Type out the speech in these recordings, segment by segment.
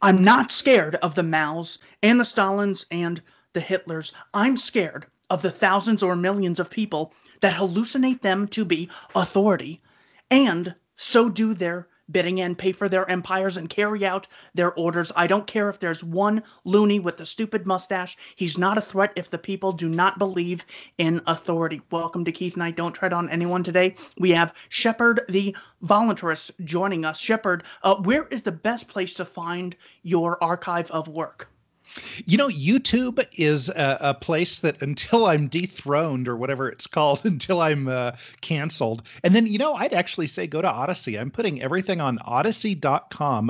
I'm not scared of the Maos and the Stalins and the Hitlers. I'm scared of the thousands or millions of people that hallucinate them to be authority and so do their bidding and pay for their empires and carry out their orders. I don't care if there's one loony with a stupid mustache. He's not a threat if the people do not believe in authority. Welcome to Keith and I Don't Tread on Anyone today. We have Shepard the voluntarist joining us. Shepard, where is the best place to find your archive of work? YouTube is a place that until I'm dethroned or whatever it's called, until I'm canceled. And then, I'd actually say go to Odyssey. I'm putting everything on odyssey.com,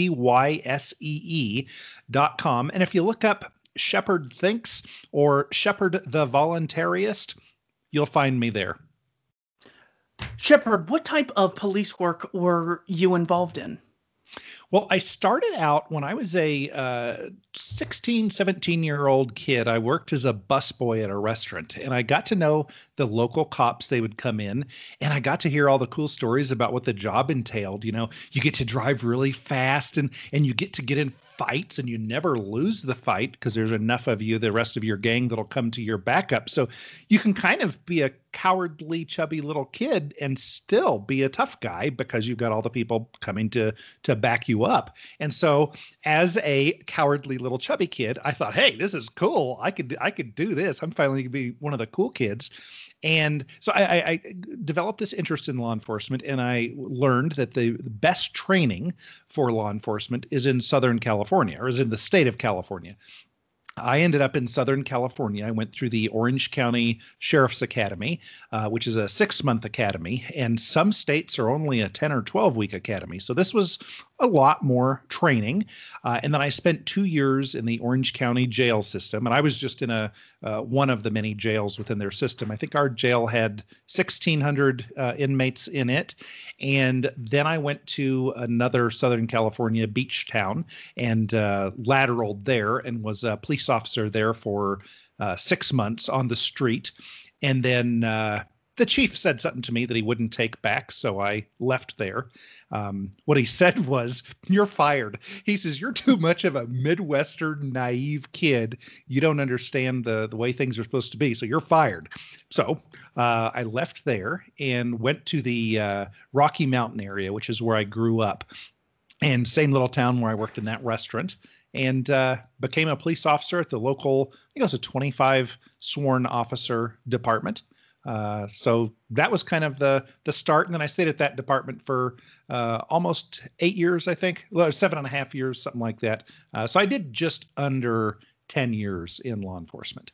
odyssee.com. And if you look up Shepard Thinks or Shepard the Voluntarist, you'll find me there. Shepard, what type of police work were you involved in? Well, I started out when I was a 16, 17-year-old kid. I worked as a busboy at a restaurant, and I got to know the local cops. They would come in, and I got to hear all the cool stories about what the job entailed. You get to drive really fast, and you get to get in fights, and you never lose the fight because there's enough of you, the rest of your gang, that'll come to your backup. So you can kind of be a cowardly, chubby little kid and still be a tough guy because you've got all the people coming to back you up. And so as a cowardly little chubby kid, I thought, hey, this is cool. I could do this. I'm finally going to be one of the cool kids. And so I developed this interest in law enforcement, and I learned that the best training for law enforcement is in Southern California, or is in the state of California. I ended up in Southern California. I went through the Orange County Sheriff's Academy, which is a 6-month academy, and some states are only a 10 or 12-week academy. So this was a lot more training. And then I spent 2 years in the Orange County jail system, and I was just in one of the many jails within their system. I think our jail had 1,600 inmates in it. And then I went to another Southern California beach town and lateraled there and was a police officer there for 6 months on the street. And then the chief said something to me that he wouldn't take back, so I left there. What he said was, "You're fired." He says, "You're too much of a Midwestern naive kid. You don't understand the way things are supposed to be, so you're fired." So I left there and went to the Rocky Mountain area, which is where I grew up. And same little town where I worked in that restaurant, and became a police officer at the local, I think it was a 25 sworn officer department. So that was kind of the start. And then I stayed at that department for almost 8 years, I think, 7.5 years, something like that. So I did just under 10 years in law enforcement.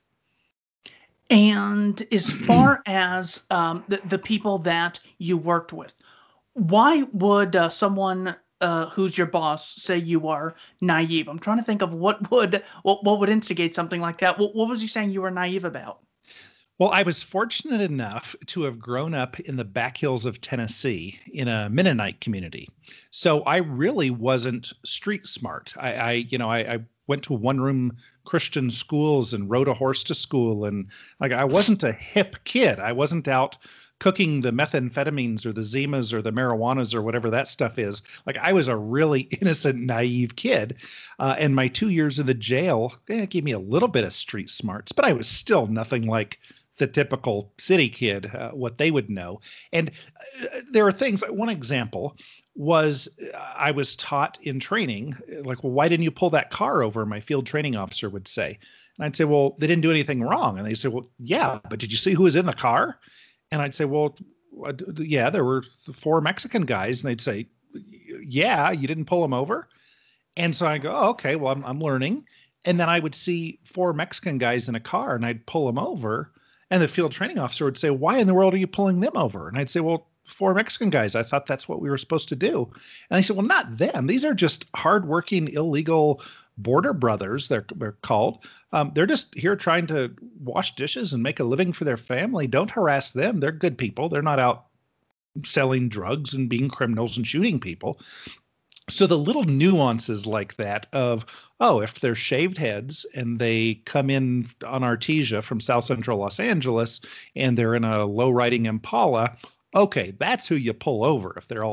And as far as the people that you worked with, why would someone who's your boss say you are naive? I'm trying to think of what would instigate something like that. What was he saying you were naive about? Well, I was fortunate enough to have grown up in the back hills of Tennessee in a Mennonite community. So I really wasn't street smart. I went to one-room Christian schools and rode a horse to school. And I wasn't a hip kid. I wasn't out cooking the methamphetamines or the Zimas or the marijuanas or whatever that stuff is. I was a really innocent, naive kid. And my 2 years in the jail, gave me a little bit of street smarts, but I was still nothing like the typical city kid, what they would know. And there are things, one example was I was taught in training, well, why didn't you pull that car over? My field training officer would say. And I'd say, well, they didn't do anything wrong. And they'd say, well, yeah, but did you see who was in the car? And I'd say, well, yeah, there were 4 Mexican guys. And they'd say, yeah, you didn't pull them over? And so I go, oh, okay, well, I'm learning. And then I would see 4 Mexican guys in a car and I'd pull them over. And the field training officer would say, why in the world are you pulling them over? And I'd say, well, 4 Mexican guys. I thought that's what we were supposed to do. And I said, well, not them. These are just hardworking, illegal border brothers, they're called. They're just here trying to wash dishes and make a living for their family. Don't harass them. They're good people. They're not out selling drugs and being criminals and shooting people. So the little nuances like that of, oh, if they're shaved heads and they come in on Artesia from South Central Los Angeles and they're in a low riding Impala, okay, that's who you pull over if they're all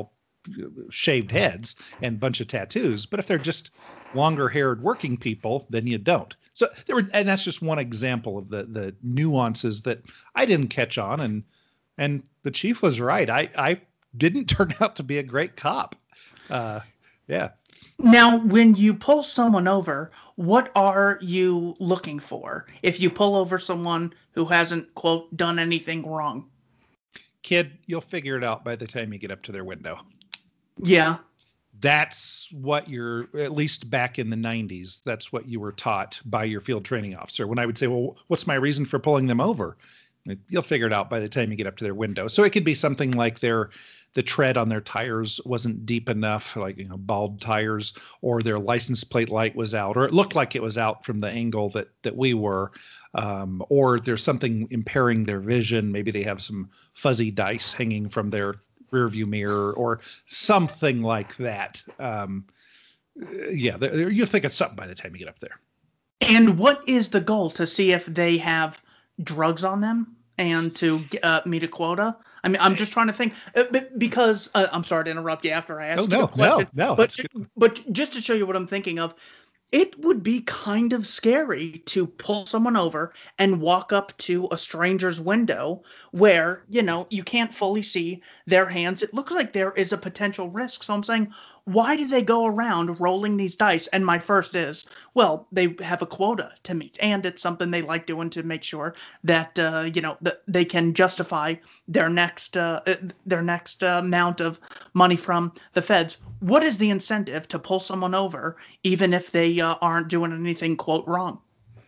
shaved heads and a bunch of tattoos. But if they're just longer haired working people, then you don't. So and that's just one example of the nuances that I didn't catch on. And the chief was right. I didn't turn out to be a great cop. Yeah. Now, when you pull someone over, what are you looking for if you pull over someone who hasn't, quote, done anything wrong? Kid, you'll figure it out by the time you get up to their window. Yeah. That's what you're, at least back in the 90s, that's what you were taught by your field training officer. When I would say, well, what's my reason for pulling them over? You'll figure it out by the time you get up to their window. So it could be something like the tread on their tires wasn't deep enough, like, bald tires, or their license plate light was out, or it looked like it was out from the angle that we were, or there's something impairing their vision. Maybe they have some fuzzy dice hanging from their rear view mirror or something like that. You think it's something by the time you get up there. And what is the goal? To see if they have drugs on them and to meet a quota? I mean, I'm just trying to think because I'm sorry to interrupt you after I asked you a question. No, but just to show you what I'm thinking of, it would be kind of scary to pull someone over and walk up to a stranger's window where, you can't fully see their hands. It looks like there is a potential risk. So I'm saying, why do they go around rolling these dice? And my first is, well, they have a quota to meet, and it's something they like doing to make sure that that they can justify their next amount of money from the feds. What is the incentive to pull someone over, even if they aren't doing anything, quote, wrong?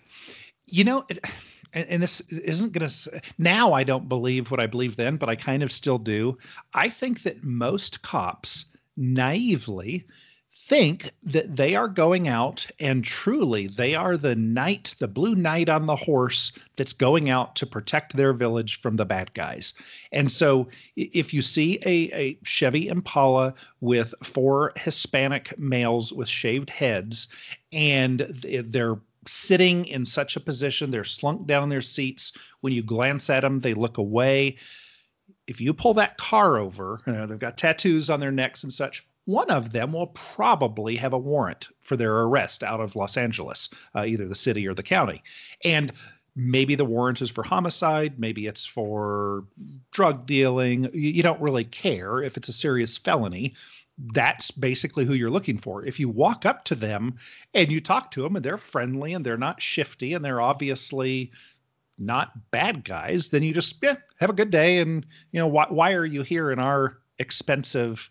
And this isn't going to, now I don't believe what I believed then, but I kind of still do. I think that most cops naively think that they are going out and truly they are the knight, the blue knight on the horse that's going out to protect their village from the bad guys. And so if you see a Chevy Impala with 4 Hispanic males with shaved heads, and they're sitting in such a position, they're slunk down in their seats. When you glance at them, they look away. If you pull that car over, they've got tattoos on their necks and such, one of them will probably have a warrant for their arrest out of Los Angeles, either the city or the county. And maybe the warrant is for homicide. Maybe it's for drug dealing. You don't really care if it's a serious felony. That's basically who you're looking for. If you walk up to them and you talk to them and they're friendly and they're not shifty and they're obviously not bad guys, then you just have a good day. And, why are you here in our expensive,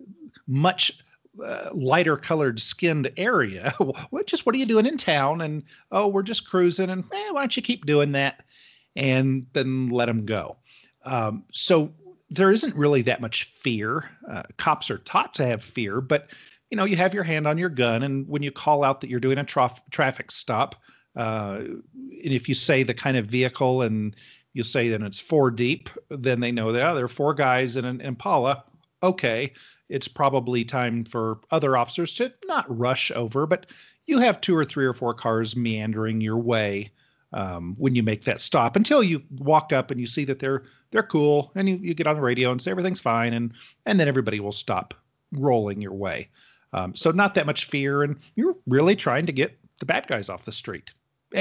much lighter colored skinned area? What are you doing in town? And, oh, we're just cruising. And why don't you keep doing that? And then let them go. So there isn't really that much fear. Cops are taught to have fear, but, you have your hand on your gun. And when you call out that you're doing a traffic stop, and if you say the kind of vehicle and you say that it's 4 deep, then they know that there are 4 guys in an Impala. Okay, it's probably time for other officers to not rush over, but you have 2 or 3 or 4 cars meandering your way when you make that stop, until you walk up and you see that they're cool, and you get on the radio and say everything's fine, and then everybody will stop rolling your way. So not that much fear, and you're really trying to get the bad guys off the street.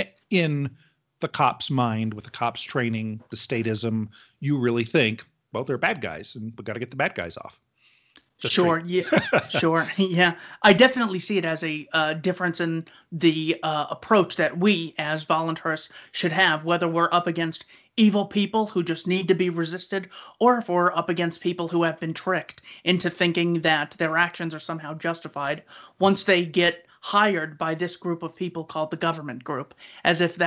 In the cop's mind, with the cop's training, the statism, you really think, well, they're bad guys, and we've got to get the bad guys off. Sure. Yeah. Sure. Yeah. I definitely see it as a difference in the approach that we as voluntarists should have, whether we're up against evil people who just need to be resisted, or if we're up against people who have been tricked into thinking that their actions are somehow justified once they get hired by this group of people called the government group, as if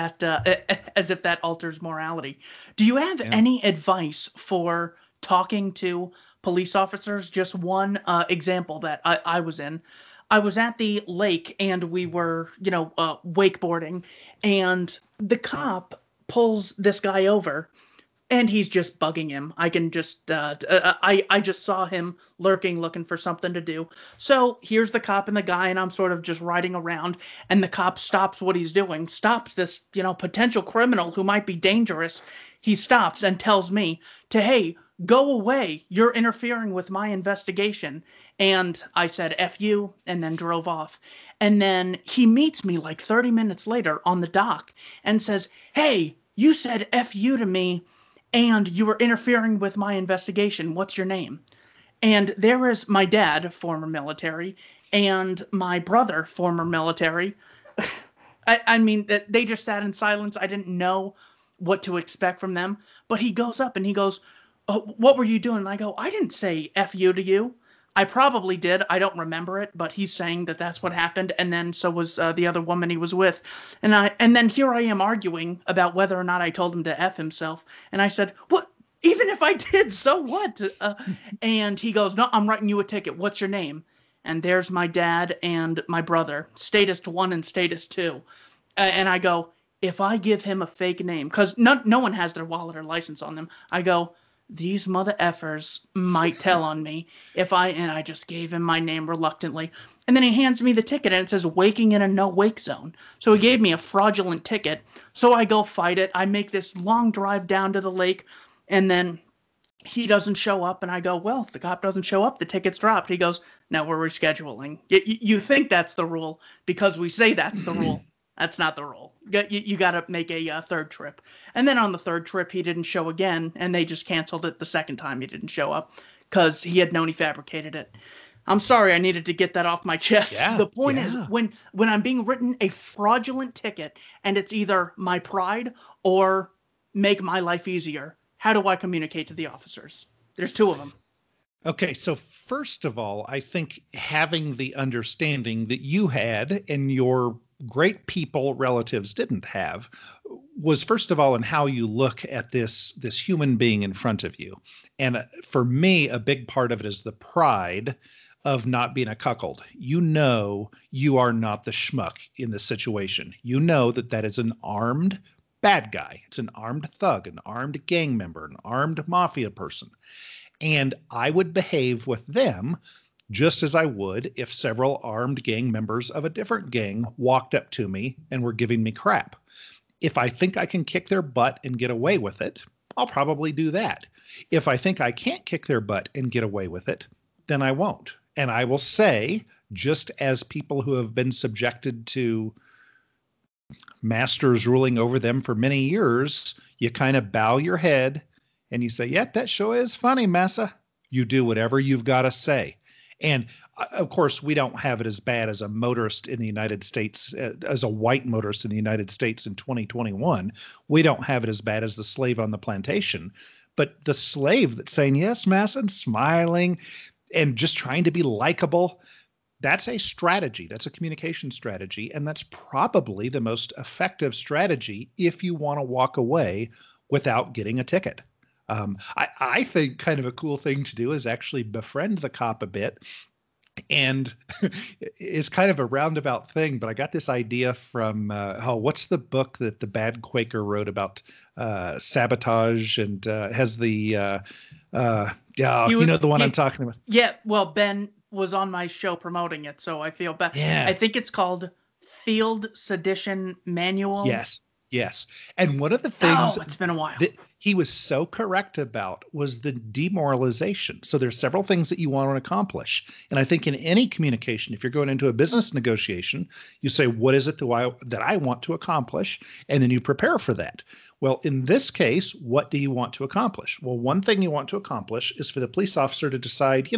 that alters morality. Do you have any advice for talking to police officers? Just one example that I was in. I was at the lake and we were, wakeboarding, and the cop pulls this guy over. And he's just bugging him. I can just, I just saw him lurking, looking for something to do. So here's the cop and the guy, and I'm sort of just riding around, and the cop stops what he's doing, stops this, potential criminal who might be dangerous. He stops and tells me hey, go away. You're interfering with my investigation. And I said, F you, and then drove off. And then he meets me like 30 minutes later on the dock and says, hey, you said F you to me and you were interfering with my investigation. What's your name? And there is my dad, former military, and my brother, former military. I mean, they just sat in silence. I didn't know what to expect from them. But he goes up and he goes, oh, what were you doing? And I go, I didn't say F you to you. I probably did. I don't remember it, but he's saying that that's what happened. And then so was the other woman he was with. And then here I am arguing about whether or not I told him to F himself. And I said, what? Even if I did, so what? And he goes, no, I'm writing you a ticket. What's your name? And there's my dad and my brother, Statist 1 and Statist 2. And I go, if I give him a fake name, because no one has their wallet or license on them, I go, these mother effers might tell on me and I just gave him my name reluctantly. And then he hands me the ticket and it says waking in a no wake zone. So he gave me a fraudulent ticket. So I go fight it. I make this long drive down to the lake and then he doesn't show up. And I go, well, if the cop doesn't show up, the ticket's dropped. He goes, now we're rescheduling. You think that's the rule because we say that's the rule. That's not the rule. You got to make a third trip. And then on the third trip, he didn't show again, and they just canceled it the second time he didn't show up because he had known he fabricated it. I'm sorry, I needed to get that off my chest. Yeah, the point is, when I'm being written a fraudulent ticket, and it's either my pride or make my life easier, how do I communicate to the officers? There's two of them. Okay, so first of all, I think having the understanding that you had and your great people relatives didn't have was first of all in how you look at this human being in front of you. And for me, a big part of it is the pride of not being a cuckold. You know, you are not the schmuck in this situation. You know that is an armed bad guy. It's an armed thug, an armed gang member, an armed mafia person. And I would behave with them just as I would if several armed gang members of a different gang walked up to me and were giving me crap. If I think I can kick their butt and get away with it, I'll probably do that. If I think I can't kick their butt and get away with it, then I won't. And I will say, just as people who have been subjected to masters ruling over them for many years, you kind of bow your head and you say, yeah, that sure is funny, massa. You do whatever you've got to say. And of course, we don't have it as bad as a motorist in the United States, as a white motorist in the United States in 2021. We don't have it as bad as the slave on the plantation. But the slave that's saying, yes, massa, and smiling and just trying to be likable, that's a strategy. That's a communication strategy. And that's probably the most effective strategy if you want to walk away without getting a ticket. I think kind of a cool thing to do is actually befriend the cop a bit. And it's kind of a roundabout thing, but I got this idea from, what's the book that the bad Quaker wrote about sabotage and has the, you know, the one I'm talking about. Yeah, well, Ben was on my show promoting it, so I feel bad. Yeah. I think it's called Field Sedition Manual. Yes. And one of the things it's been a while. That he was so correct about was the demoralization. So there's several things that you want to accomplish. And I think in any communication, if you're going into a business negotiation, you say, what is it that I want to accomplish? And then you prepare for that. Well, in this case, what do you want to accomplish? Well, one thing you want to accomplish is for the police officer to decide,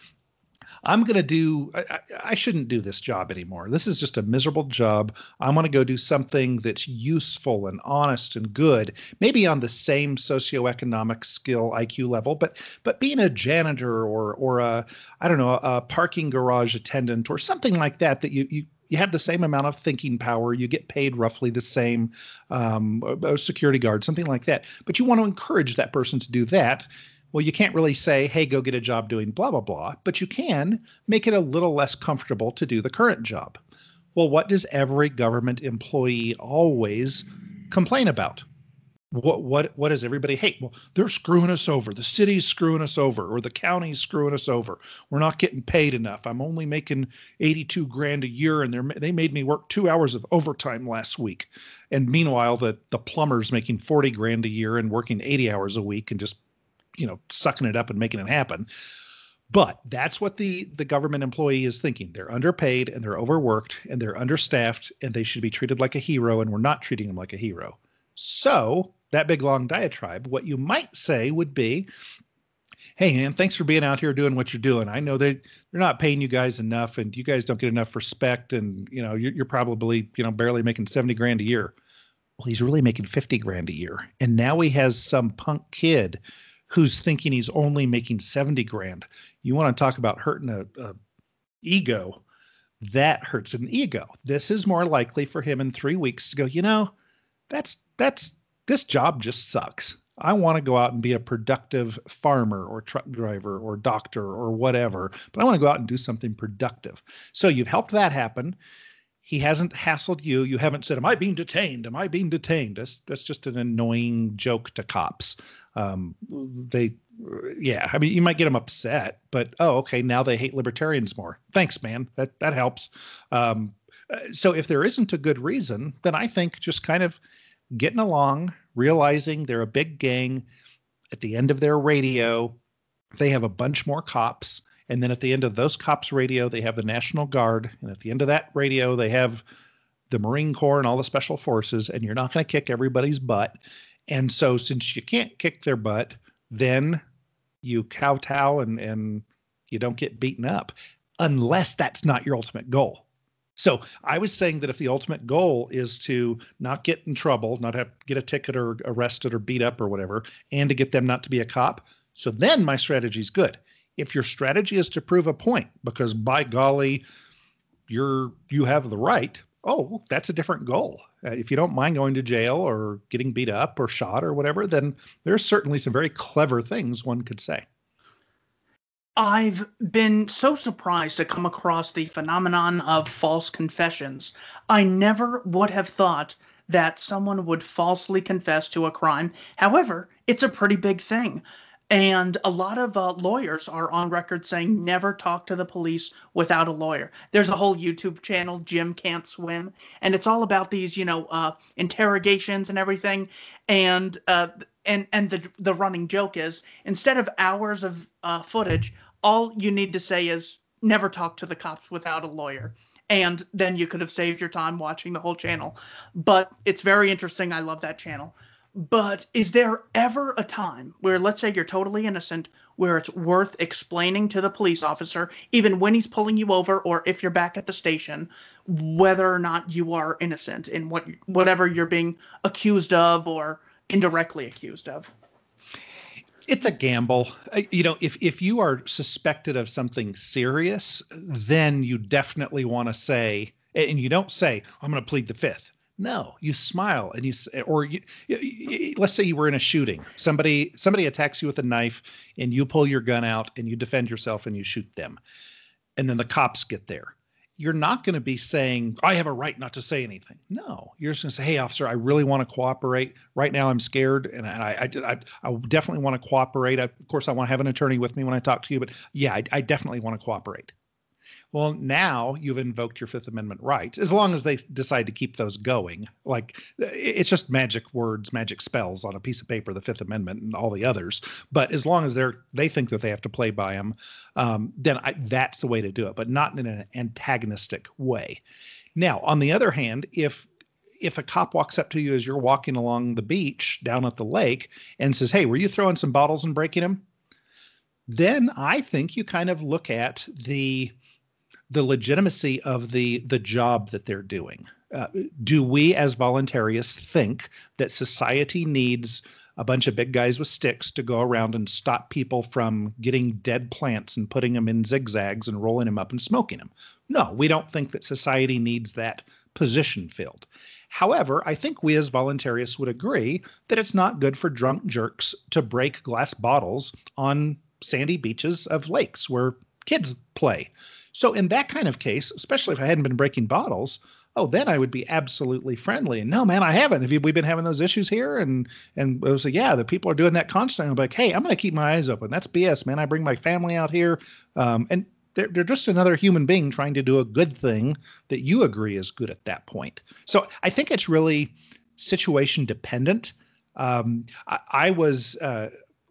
I shouldn't do this job anymore. This is just a miserable job. I'm going to go do something that's useful and honest and good, maybe on the same socioeconomic skill IQ level, but being a janitor or a parking garage attendant or something like that you have the same amount of thinking power. You get paid roughly the same, a security guard, something like that. But you want to encourage that person to do that. Well, you can't really say, hey, go get a job doing blah, blah, blah, but you can make it a little less comfortable to do the current job. Well, what does every government employee always complain about? What does everybody hate? Well, they're screwing us over. The city's screwing us over, or the county's screwing us over. We're not getting paid enough. I'm only making $82,000 a year, and they made me work 2 hours of overtime last week. And meanwhile, the plumber's making $40,000 a year and working 80 hours a week and just sucking it up and making it happen. But that's what the government employee is thinking. They're underpaid and they're overworked and they're understaffed and they should be treated like a hero, and we're not treating them like a hero. So that big long diatribe, what you might say would be, hey man, thanks for being out here doing what you're doing. I know they're not paying you guys enough and you guys don't get enough respect, and you're probably barely making 70 grand a year. Well, he's really making 50 grand a year. And now he has some punk kid who's thinking he's only making 70 grand. You want to talk about hurting a ego? That hurts an ego. This is more likely for him in 3 weeks to go, this job just sucks. I want to go out and be a productive farmer or truck driver or doctor or whatever, but I want to go out and do something productive. So you've helped that happen. He hasn't hassled you. You haven't said, am I being detained? Am I being detained? That's just an annoying joke to cops. You might get them upset, but, okay, now they hate libertarians more. Thanks, man. That helps. So if there isn't a good reason, then I think just kind of getting along, realizing they're a big gang. At the end of their radio, they have a bunch more cops. And then at the end of those cops' radio, they have the National Guard. And at the end of that radio, they have the Marine Corps and all the special forces. And you're not going to kick everybody's butt. And so since you can't kick their butt, then you kowtow and you don't get beaten up, unless that's not your ultimate goal. So I was saying that if the ultimate goal is to not get in trouble, not have get a ticket or arrested or beat up or whatever, and to get them not to be a cop, so then my strategy is good. If your strategy is to prove a point, because by golly, you have the right, that's a different goal. If you don't mind going to jail or getting beat up or shot or whatever, then there's certainly some very clever things one could say. I've been so surprised to come across the phenomenon of false confessions. I never would have thought that someone would falsely confess to a crime. However, it's a pretty big thing. And a lot of lawyers are on record saying never talk to the police without a lawyer. There's a whole YouTube channel, Jim Can't Swim, and it's all about these, interrogations and everything. And the running joke is, instead of hours of footage, all you need to say is never talk to the cops without a lawyer. And then you could have saved your time watching the whole channel. But it's very interesting. I love that channel. But is there ever a time where, let's say you're totally innocent, where it's worth explaining to the police officer, even when he's pulling you over or if you're back at the station, whether or not you are innocent in whatever you're being accused of or indirectly accused of? It's a gamble. If you are suspected of something serious, then you definitely want to say, and you don't say, I'm going to plead the fifth. No, you smile and let's say you were in a shooting. Somebody attacks you with a knife and you pull your gun out and you defend yourself and you shoot them. And then the cops get there. You're not going to be saying, I have a right not to say anything. No, you're just going to say, hey, officer, I really want to cooperate. Right now I'm scared. And I definitely want to cooperate. Of course, I want to have an attorney with me when I talk to you. But yeah, I definitely want to cooperate. Well, now you've invoked your Fifth Amendment rights, as long as they decide to keep those going. Like, it's just magic words, magic spells on a piece of paper, the Fifth Amendment and all the others. But as long as they think that they have to play by them, then that's the way to do it, but not in an antagonistic way. Now, on the other hand, if a cop walks up to you as you're walking along the beach down at the lake and says, hey, were you throwing some bottles and breaking them? Then I think you kind of look at the legitimacy of the job that they're doing. Do we as voluntarists think that society needs a bunch of big guys with sticks to go around and stop people from getting dead plants and putting them in zigzags and rolling them up and smoking them? No, we don't think that society needs that position filled. However, I think we as voluntarists would agree that it's not good for drunk jerks to break glass bottles on sandy beaches of lakes where kids play. So in that kind of case, especially if I hadn't been breaking bottles, then I would be absolutely friendly. And no, man, I haven't. Have we been having those issues here? And I was like, yeah, the people are doing that constantly. I'm like, hey, I'm going to keep my eyes open. That's BS, man. I bring my family out here. And they're just another human being trying to do a good thing that you agree is good at that point. So I think it's really situation dependent. I was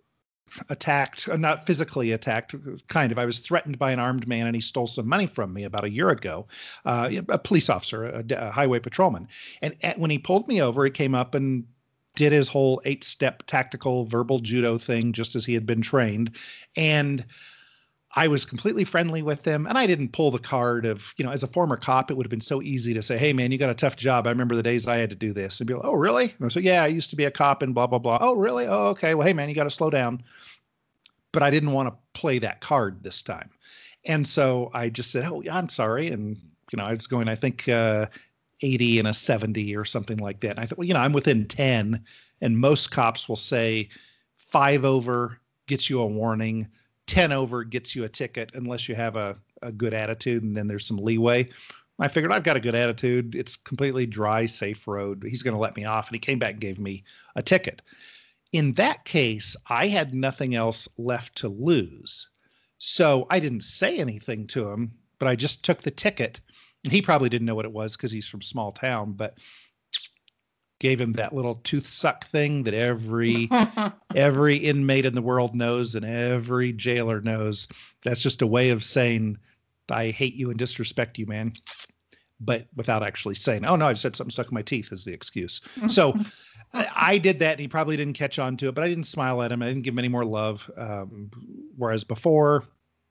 attacked, not physically attacked, kind of. I was threatened by an armed man and he stole some money from me about a year ago. A police officer, a highway patrolman. And when he pulled me over, he came up and did his whole 8-step tactical verbal judo thing, just as he had been trained. And I was completely friendly with him, and I didn't pull the card of, as a former cop, it would have been so easy to say, hey man, you got a tough job. I remember the days I had to do this, and be like, oh really? And I said, yeah, I used to be a cop and blah, blah, blah. Oh really? Oh, okay. Well, hey man, you got to slow down. But I didn't want to play that card this time. And so I just said, oh yeah, I'm sorry. And, I was going, I think, 80 and a 70 or something like that. And I thought, well, I'm within 10, and most cops will say 5 over gets you a warning, 10 over gets you a ticket, unless you have a good attitude, and then there's some leeway. I figured I've got a good attitude. It's completely dry, safe road. He's going to let me off. And he came back and gave me a ticket. In that case, I had nothing else left to lose. So I didn't say anything to him, but I just took the ticket. He probably didn't know what it was because he's from small town, but gave him that little tooth suck thing that every inmate in the world knows and every jailer knows. That's just a way of saying, I hate you and disrespect you, man. But without actually saying, oh no, I just had something stuck in my teeth as the excuse. So I did that, and he probably didn't catch on to it, but I didn't smile at him. I didn't give him any more love. Whereas before,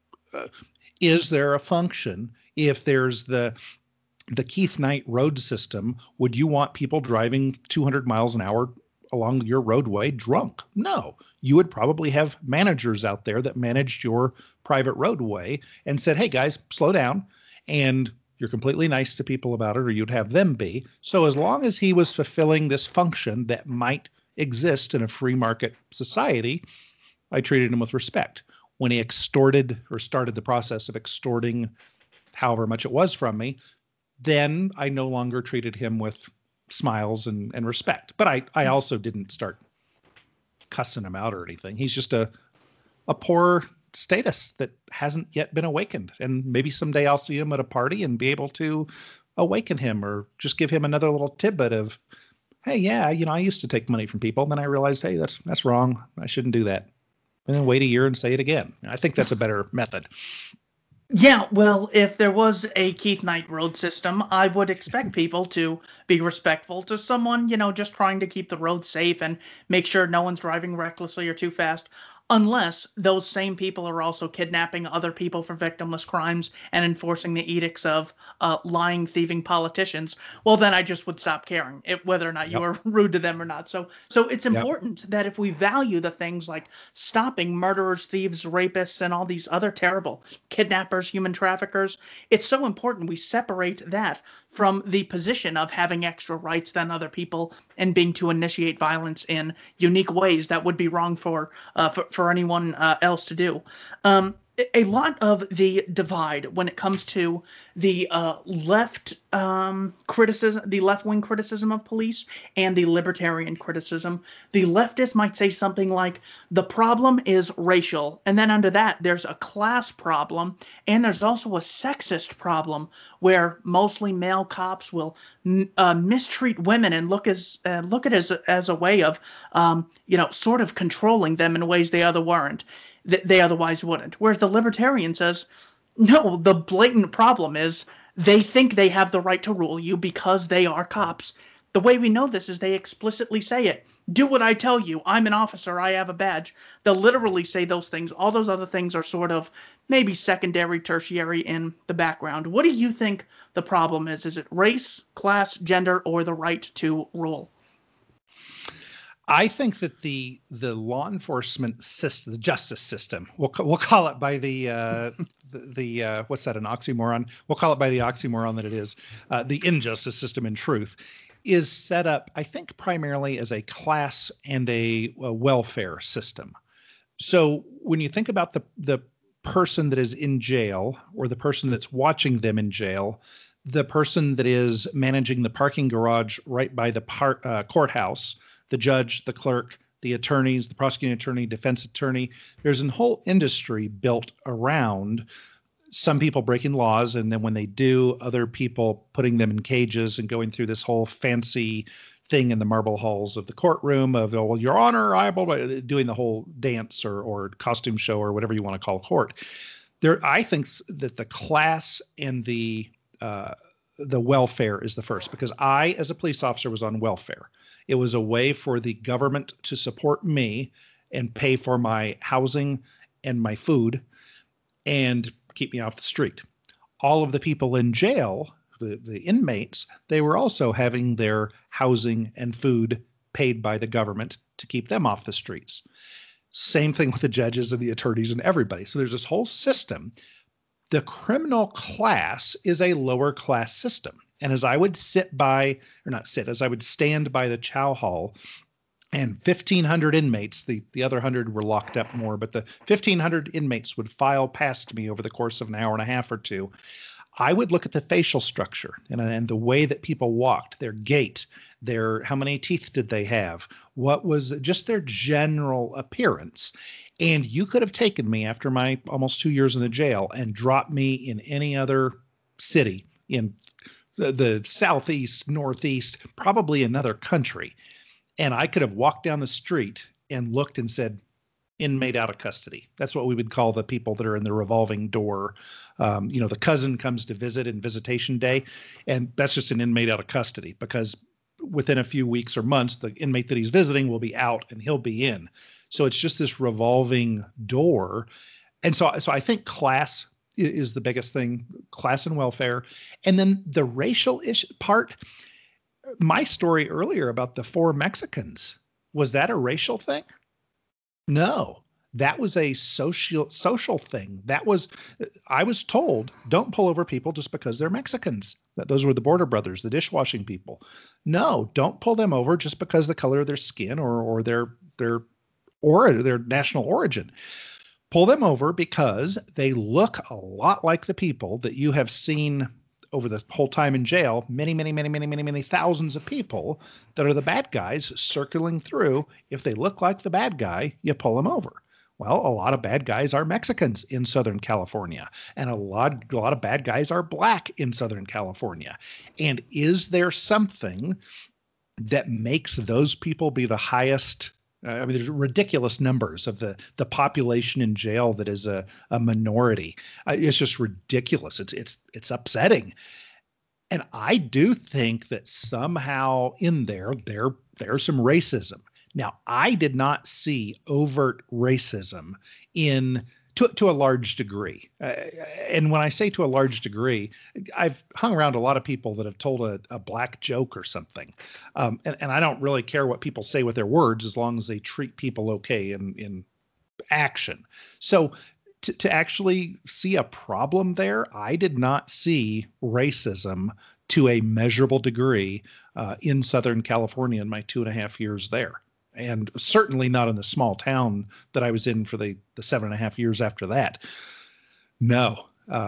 is there a function if there's the Keith Knight road system? Would you want people driving 200 miles an hour along your roadway drunk? No. You would probably have managers out there that managed your private roadway and said, hey guys, slow down. And you're completely nice to people about it, or you'd have them be. So as long as he was fulfilling this function that might exist in a free market society, I treated him with respect. When he extorted or started the process of extorting however much it was from me, then I no longer treated him with smiles and respect. But I also didn't start cussing him out or anything. He's just a poor status that hasn't yet been awakened. And maybe someday I'll see him at a party and be able to awaken him, or just give him another little tidbit of, hey, yeah, I used to take money from people. And then I realized, hey, that's wrong. I shouldn't do that. And then wait a year and say it again. I think that's a better method. Yeah, well, if there was a Keith Knight road system, I would expect people to be respectful to someone, just trying to keep the road safe and make sure no one's driving recklessly or too fast. Unless those same people are also kidnapping other people for victimless crimes and enforcing the edicts of lying, thieving politicians, well, then I just would stop caring whether or not you were rude to them or not. So it's important that if we value the things like stopping murderers, thieves, rapists, and all these other terrible kidnappers, human traffickers, it's so important we separate that from the position of having extra rights than other people and being to initiate violence in unique ways that would be wrong for anyone else to do. A lot of the divide when it comes to the the left-wing criticism of police and the libertarian criticism, the leftists might say something like, the problem is racial, and then under that there's a class problem, and there's also a sexist problem where mostly male cops will mistreat women and look at it as a way of sort of controlling them in ways they otherwise wouldn't. Whereas the libertarian says, no, the blatant problem is they think they have the right to rule you because they are cops. The way we know this is they explicitly say it. Do what I tell you. I'm an officer. I have a badge. They'll literally say those things. All those other things are sort of maybe secondary, tertiary in the background. What do you think the problem is? Is it race, class, gender, or the right to rule? I think that the law enforcement system, the justice system, we'll call it by the what's that, an oxymoron? We'll call it by the oxymoron that it is. The injustice system, in truth, is set up, I think, primarily as a class and a welfare system. So when you think about the person that is in jail, or the person that's watching them in jail, the person that is managing the parking garage right by the courthouse, the judge, the clerk, the attorneys, the prosecuting attorney, defense attorney, there's a whole industry built around some people breaking laws, and then when they do, other people putting them in cages and going through this whole fancy thing in the marble halls of the courtroom of, oh, well, Your Honor, I doing the whole dance or costume show or whatever you want to call court. I think that the class and the welfare is the first, because I, as a police officer, was on welfare. It was a way for the government to support me and pay for my housing and my food and keep me off the street. All of the people in jail, the inmates, they were also having their housing and food paid by the government to keep them off the streets. Same thing with the judges and the attorneys and everybody. So there's this whole system. The criminal class is a lower class system. And as I would stand by the chow hall, and 1,500 inmates, the other 100 were locked up more, but the 1,500 inmates would file past me over the course of an hour and a half or two. I would look at the facial structure and the way that people walked, their gait, how many teeth did they have, what was just their general appearance. And you could have taken me after my almost 2 years in the jail and dropped me in any other city in the southeast, northeast, probably another country. And I could have walked down the street and looked and said, inmate out of custody. That's what we would call the people that are in the revolving door. The cousin comes to visit in visitation day, and that's just an inmate out of custody, because within a few weeks or months, the inmate that he's visiting will be out and he'll be in. So it's just this revolving door. And so I think class is the biggest thing, class and welfare. And then the racial part, my story earlier about the 4 Mexicans, was that a racial thing? No, that was a social thing. I was told, don't pull over people just because they're Mexicans. Those were the Border Brothers, the dishwashing people. No, don't pull them over just because the color of their skin or their national origin. Pull them over because they look a lot like the people that you have seen over the whole time in jail, many thousands of people that are the bad guys circling through. If they look like the bad guy, you pull them over. Well, a lot of bad guys are Mexicans in Southern California, and a lot of bad guys are Black in Southern California. And is there something that makes those people be the highest? There's ridiculous numbers of the population in jail that is a minority. It's just ridiculous. It's upsetting. And I do think that somehow in there's some racism. Now, I did not see overt racism to a large degree. And when I say to a large degree, I've hung around a lot of people that have told a Black joke or something. And I don't really care what people say with their words, as long as they treat people okay in action. So to actually see a problem there, I did not see racism to a measurable degree in Southern California in my 2.5 years there. And certainly not in the small town that I was in for the 7.5 years after that. No,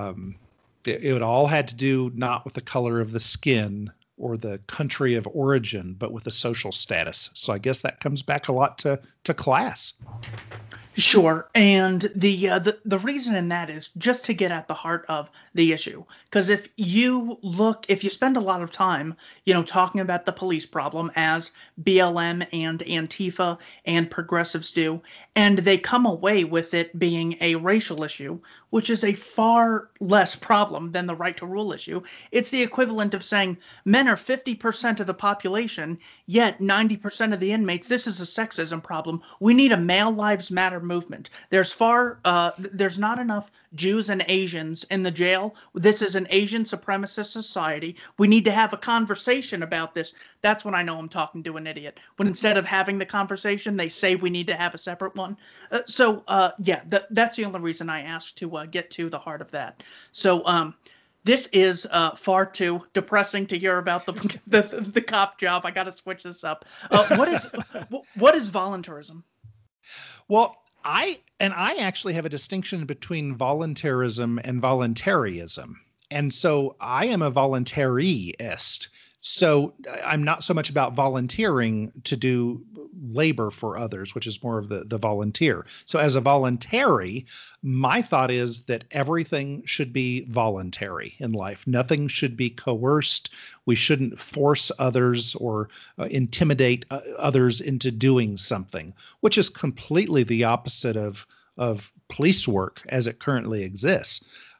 it all had to do not with the color of the skin or the country of origin, but with the social status. So I guess that comes back a lot to class. Sure, and the reason in that is just to get at the heart of the issue. Because if you spend a lot of time, talking about the police problem as BLM and Antifa and progressives do, and they come away with it being a racial issue, which is a far less problem than the right to rule issue. It's the equivalent of saying men are 50% of the population, yet 90% of the inmates. This is a sexism problem. We need a male lives matter movement. There's not enough Jews and Asians in the jail. This is an Asian supremacist society. We need to have a conversation about this. That's when I know I'm talking to an idiot. When instead of having the conversation, they say we need to have a separate one. That's the only reason I asked to get to the heart of that. So this is far too depressing to hear about the cop job. I got to switch this up. What is voluntarism? Well, I actually have a distinction between voluntarism and voluntarism. And so I am a voluntarist. So I'm not so much about volunteering to do labor for others, which is more of the volunteer. So as a voluntary, my thought is that everything should be voluntary in life. Nothing should be coerced. We shouldn't force others or intimidate others into doing something, which is completely the opposite of police work as it currently exists.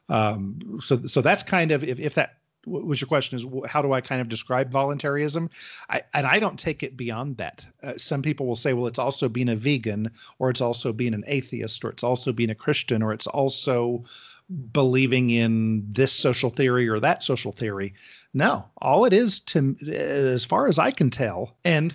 So that's kind of, if that was your question, is how do I kind of describe voluntarism? And I don't take it beyond that. Some people will say, well, it's also being a vegan, or it's also being an atheist, or it's also being a Christian, or it's also believing in this social theory or that social theory. No, all it is, to as far as I can tell, and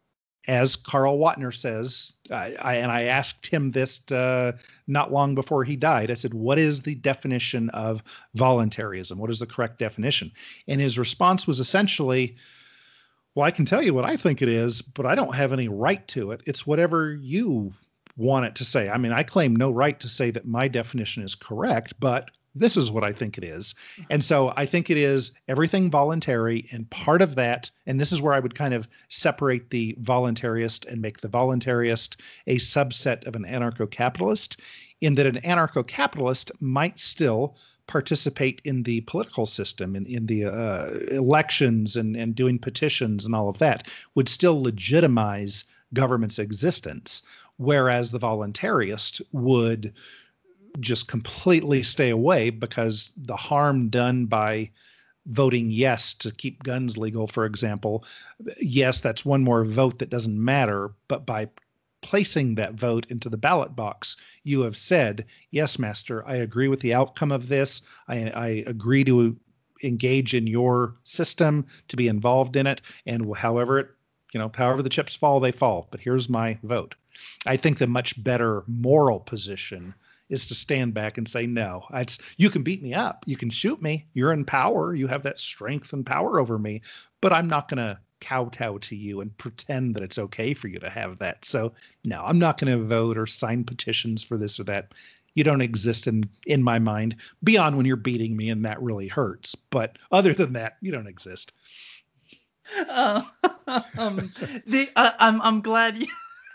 as Karl Wattner says, I asked him this not long before he died. I said, what is the definition of voluntarism? What is the correct definition? And his response was essentially, well, I can tell you what I think it is, but I don't have any right to it. It's whatever you want it to say. I mean, I claim no right to say that my definition is correct, but this is what I think it is. And so I think it is everything voluntary. And part of that, and this is where I would kind of separate the voluntarist and make the voluntarist a subset of an anarcho-capitalist, in that an anarcho-capitalist might still participate in the political system, in the elections and doing petitions and all of that, would still legitimize government's existence. Whereas the voluntarist would just completely stay away, because the harm done by voting yes to keep guns legal, for example, yes, that's one more vote that doesn't matter. But by placing that vote into the ballot box, you have said, yes, master, I agree with the outcome of this. I agree to engage in your system, to be involved in it. And however the chips fall, they fall. But here's my vote. I think the much better moral position is to stand back and say, no, you can beat me up. You can shoot me. You're in power. You have that strength and power over me, but I'm not going to kowtow to you and pretend that it's okay for you to have that. So no, I'm not going to vote or sign petitions for this or that. You don't exist in my mind, beyond when you're beating me, and that really hurts. But other than that, you don't exist. I'm glad you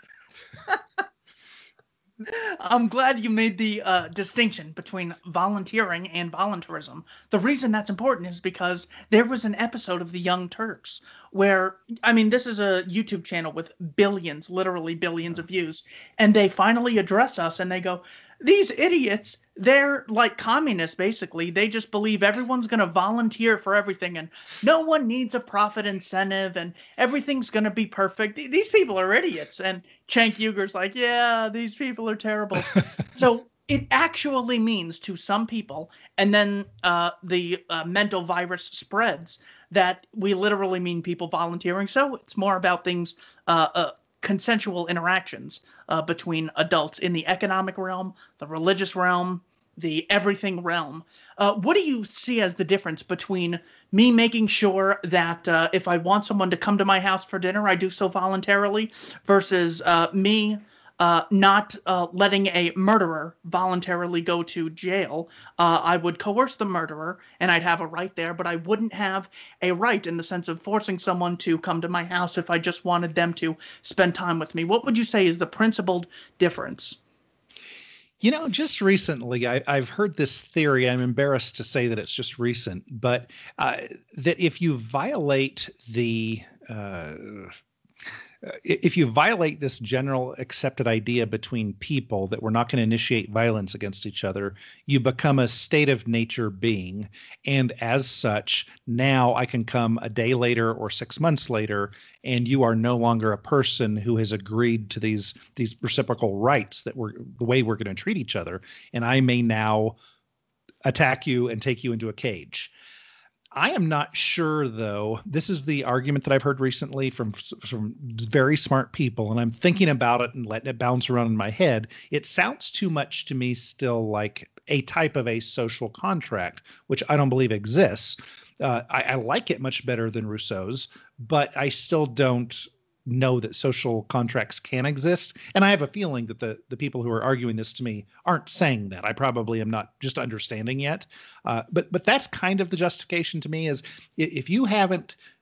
I'm glad you made the distinction between volunteering and voluntarism. The reason that's important is because there was an episode of The Young Turks where, I mean, this is a YouTube channel with billions, literally billions of views, and they finally address us and they go, these idiots, they're like communists, basically. They just believe everyone's going to volunteer for everything and no one needs a profit incentive and everything's going to be perfect. These people are idiots. And Cenk Uygur's like, yeah, these people are terrible. So it actually means to some people, and then the mental virus spreads, that we literally mean people volunteering. So it's more about things consensual interactions between adults in the economic realm, the religious realm, the everything realm. What do you see as the difference between me making sure that if I want someone to come to my house for dinner, I do so voluntarily, versus me not letting a murderer voluntarily go to jail? I would coerce the murderer and I'd have a right there, but I wouldn't have a right in the sense of forcing someone to come to my house if I just wanted them to spend time with me. What would you say is the principled difference? Just recently, I've heard this theory. I'm embarrassed to say that it's just recent, but that if you violate this general accepted idea between people that we're not going to initiate violence against each other, you become a state of nature being. And as such, now I can come a day later or 6 months later, and you are no longer a person who has agreed to these reciprocal rights that the way we're going to treat each other. And I may now attack you and take you into a cage. I am not sure, though. This is the argument that I've heard recently from very smart people, and I'm thinking about it and letting it bounce around in my head. It sounds too much to me still like a type of a social contract, which I don't believe exists. I like it much better than Rousseau's, but I still don't know that social contracts can exist. And I have a feeling that the people who are arguing this to me aren't saying that. I probably am not just understanding yet. But that's kind of the justification to me, is if you haven't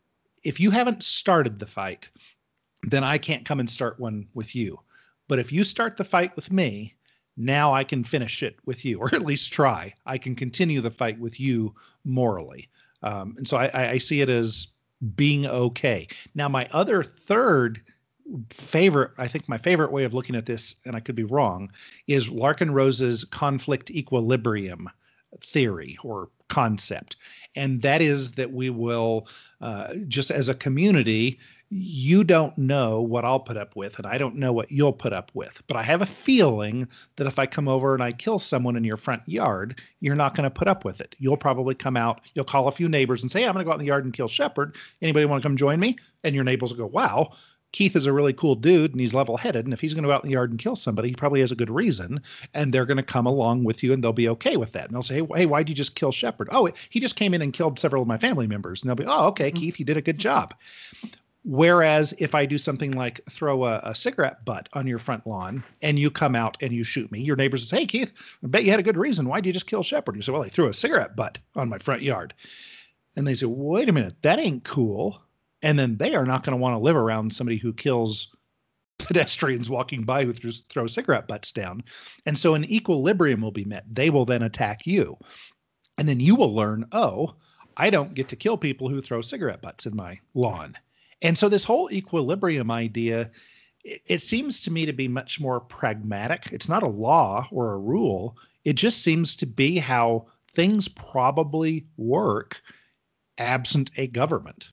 if you haven't started the fight, then I can't come and start one with you. But if you start the fight with me, now I can finish it with you, or at least try. I can continue the fight with you morally. And so I see it as being okay. Now, my other third favorite, I think my favorite way of looking at this, and I could be wrong, is Larken Rose's conflict equilibrium theory or concept. And that is that we will, just as a community, you don't know what I'll put up with, and I don't know what you'll put up with. But I have a feeling that if I come over and I kill someone in your front yard, you're not going to put up with it. You'll probably come out, you'll call a few neighbors and say, hey, I'm going to go out in the yard and kill Shepard. Anybody want to come join me? And your neighbors will go, wow, Keith is a really cool dude and he's level-headed. And if he's going to go out in the yard and kill somebody, he probably has a good reason. And they're going to come along with you and they'll be okay with that. And they'll say, hey, why'd you just kill Shepard? Oh, he just came in and killed several of my family members. And they'll be, oh, okay, Keith, you did a good job. Whereas if I do something like throw a cigarette butt on your front lawn and you come out and you shoot me, your neighbors say, hey, Keith, I bet you had a good reason. Why'd you just kill Shepard? You say, well, he threw a cigarette butt on my front yard. And they say, wait a minute, that ain't cool. And then they are not going to want to live around somebody who kills pedestrians walking by who just throw cigarette butts down. And so an equilibrium will be met. They will then attack you. And then you will learn, oh, I don't get to kill people who throw cigarette butts in my lawn. And so this whole equilibrium idea, it seems to me to be much more pragmatic. It's not a law or a rule. It just seems to be how things probably work absent a government.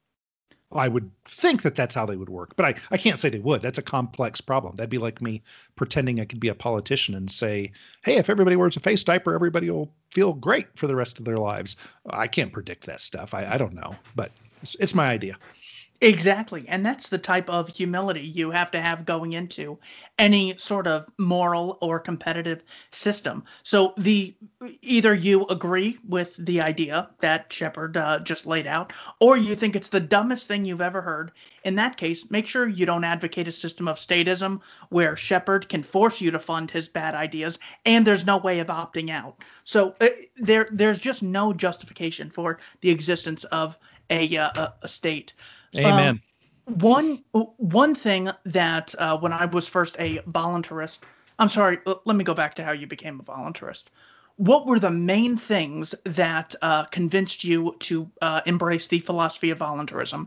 I would think that that's how they would work, but I can't say they would. That's a complex problem. That'd be like me pretending I could be a politician and say, hey, if everybody wears a face diaper, everybody will feel great for the rest of their lives. I can't predict that stuff. I don't know, but it's my idea. Exactly. And that's the type of humility you have to have going into any sort of moral or competitive system. So either you agree with the idea that Shepard just laid out, or you think it's the dumbest thing you've ever heard. In that case, make sure you don't advocate a system of statism where Shepard can force you to fund his bad ideas and there's no way of opting out. So there's just no justification for the existence of a state. Amen. One thing that when I was first a voluntarist, I'm sorry, let me go back to how you became a voluntarist. What were the main things that convinced you to embrace the philosophy of voluntarism?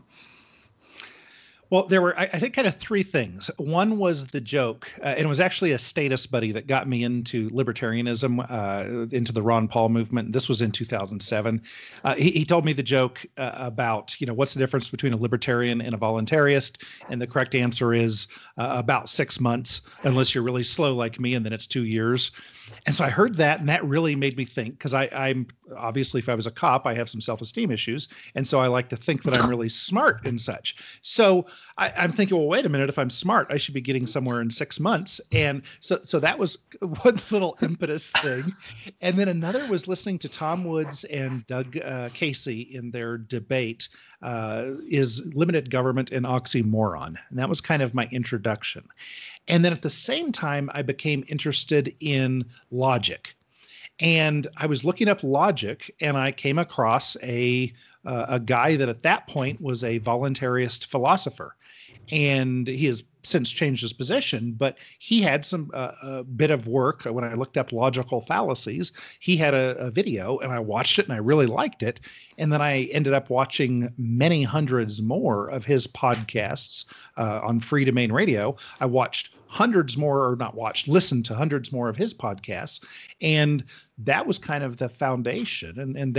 Well, there were, I think, kind of three things. One was the joke, and it was actually a status buddy that got me into libertarianism, into the Ron Paul movement. This was in 2007. He told me the joke about, what's the difference between a libertarian and a voluntarist? And the correct answer is about 6 months, unless you're really slow like me, and then it's 2 years. And so I heard that, and that really made me think, because I'm obviously, if I was a cop, I have some self-esteem issues. And so I like to think that I'm really smart and such. So I'm thinking, well, wait a minute, if I'm smart, I should be getting somewhere in 6 months. And so that was one little impetus thing. And then another was listening to Tom Woods and Doug Casey in their debate, is limited government an oxymoron? And that was kind of my introduction. And then at the same time, I became interested in logic. And I was looking up logic, and I came across a guy that at that point was a voluntarist philosopher. And he has since changed his position, but he had some a bit of work. When I looked up logical fallacies, he had a video, and I watched it, and I really liked it. And then I ended up watching many hundreds more of his podcasts on Free Domain Radio. I watched hundreds more, or not watched, listened to hundreds more of his podcasts. And that was kind of the foundation. And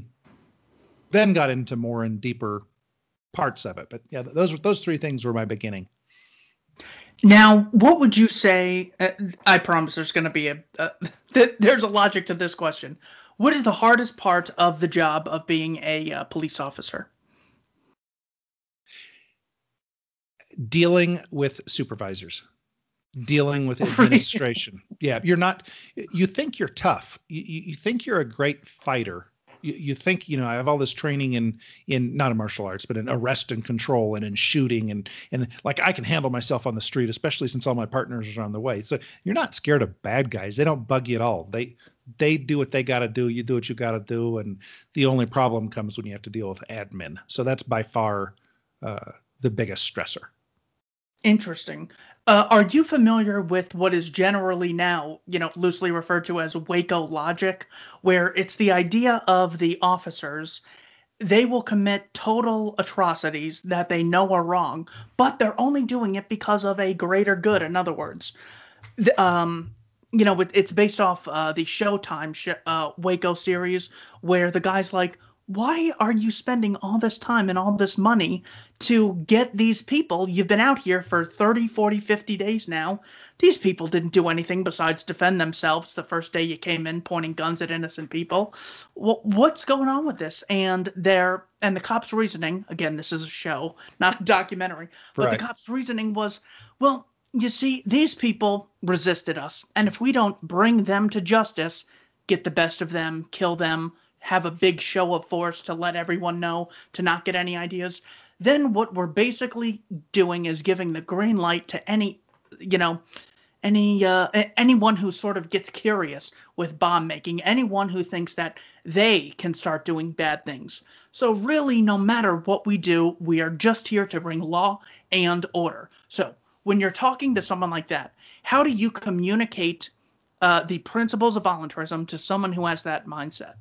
then got into more and deeper parts of it. But yeah, those three things were my beginning. Now, what would you say? I promise there's going to be there's a logic to this question. What is the hardest part of the job of being a police officer? Dealing with supervisors, dealing with administration. Yeah, you think you're tough. You think you're a great fighter. You think, I have all this training in not in martial arts, but in arrest and control and in shooting and like I can handle myself on the street, especially since all my partners are on the way. So you're not scared of bad guys. They don't bug you at all. They do what they got to do. You do what you got to do. And the only problem comes when you have to deal with admin. So that's by far the biggest stressor. Interesting. Are you familiar with what is generally now, loosely referred to as Waco logic, where it's the idea of the officers, they will commit total atrocities that they know are wrong, but they're only doing it because of a greater good. In other words, the, it's based off the Showtime Waco series, where the guy's like, why are you spending all this time and all this money to get these people? You've been out here for 30, 40, 50 days now. These people didn't do anything besides defend themselves the first day you came in pointing guns at innocent people. What's going on with this? And the cop's reasoning, again, this is a show, not a documentary, but Right. the cop's reasoning was, well, you see, these people resisted us, and if we don't bring them to justice, get the best of them, kill them, have a big show of force to let everyone know to not get any ideas, then what we're basically doing is giving the green light to anyone who sort of gets curious with bomb making, anyone who thinks that they can start doing bad things. So really, no matter what we do, we are just here to bring law and order. So when you're talking to someone like that, how do you communicate the principles of voluntarism to someone who has that mindset?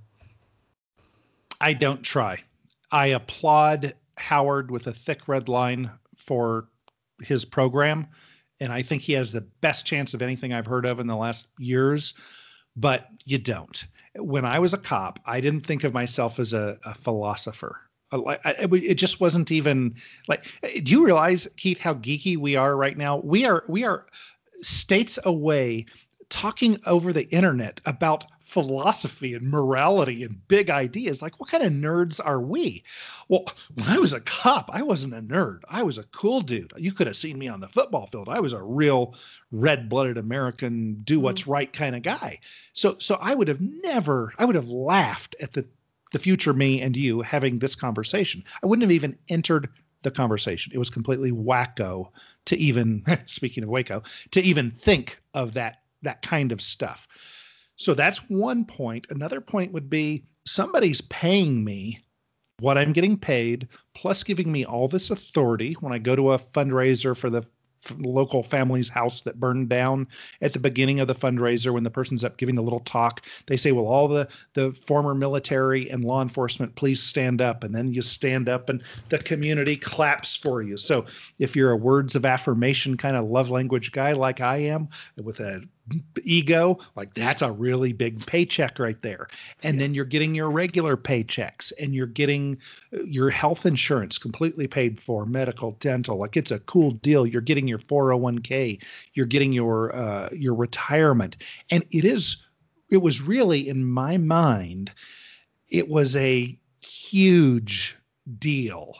I don't try. I applaud Howard with a thick red line for his program, and I think he has the best chance of anything I've heard of in the last years, but you don't. When I was a cop, I didn't think of myself as a philosopher. It just wasn't even like, do you realize, Keith, how geeky we are right now? We are states away talking over the internet about philosophy and morality and big ideas. Like, what kind of nerds are we? Well, when I was a cop, I wasn't a nerd. I was a cool dude. You could have seen me on the football field. I was a real red-blooded American, do what's right kind of guy. So I would have laughed at the future me and you having this conversation. I wouldn't have even entered the conversation. It was completely wacko to even, speaking of Waco, to even think of that kind of stuff. So that's one point. Another point would be somebody's paying me what I'm getting paid, plus giving me all this authority when I go to a fundraiser for the local family's house that burned down at the beginning of the fundraiser. When the person's up giving the little talk, they say, well, all the former military and law enforcement, please stand up. And then you stand up and the community claps for you. So if you're a words of affirmation kind of love language guy like I am, with a ego, like, that's a really big paycheck right there. And then you're getting your regular paychecks, and you're getting your health insurance completely paid for, medical, dental. Like, it's a cool deal. You're getting your 401k, you're getting your retirement. And it was really, in my mind, it was a huge deal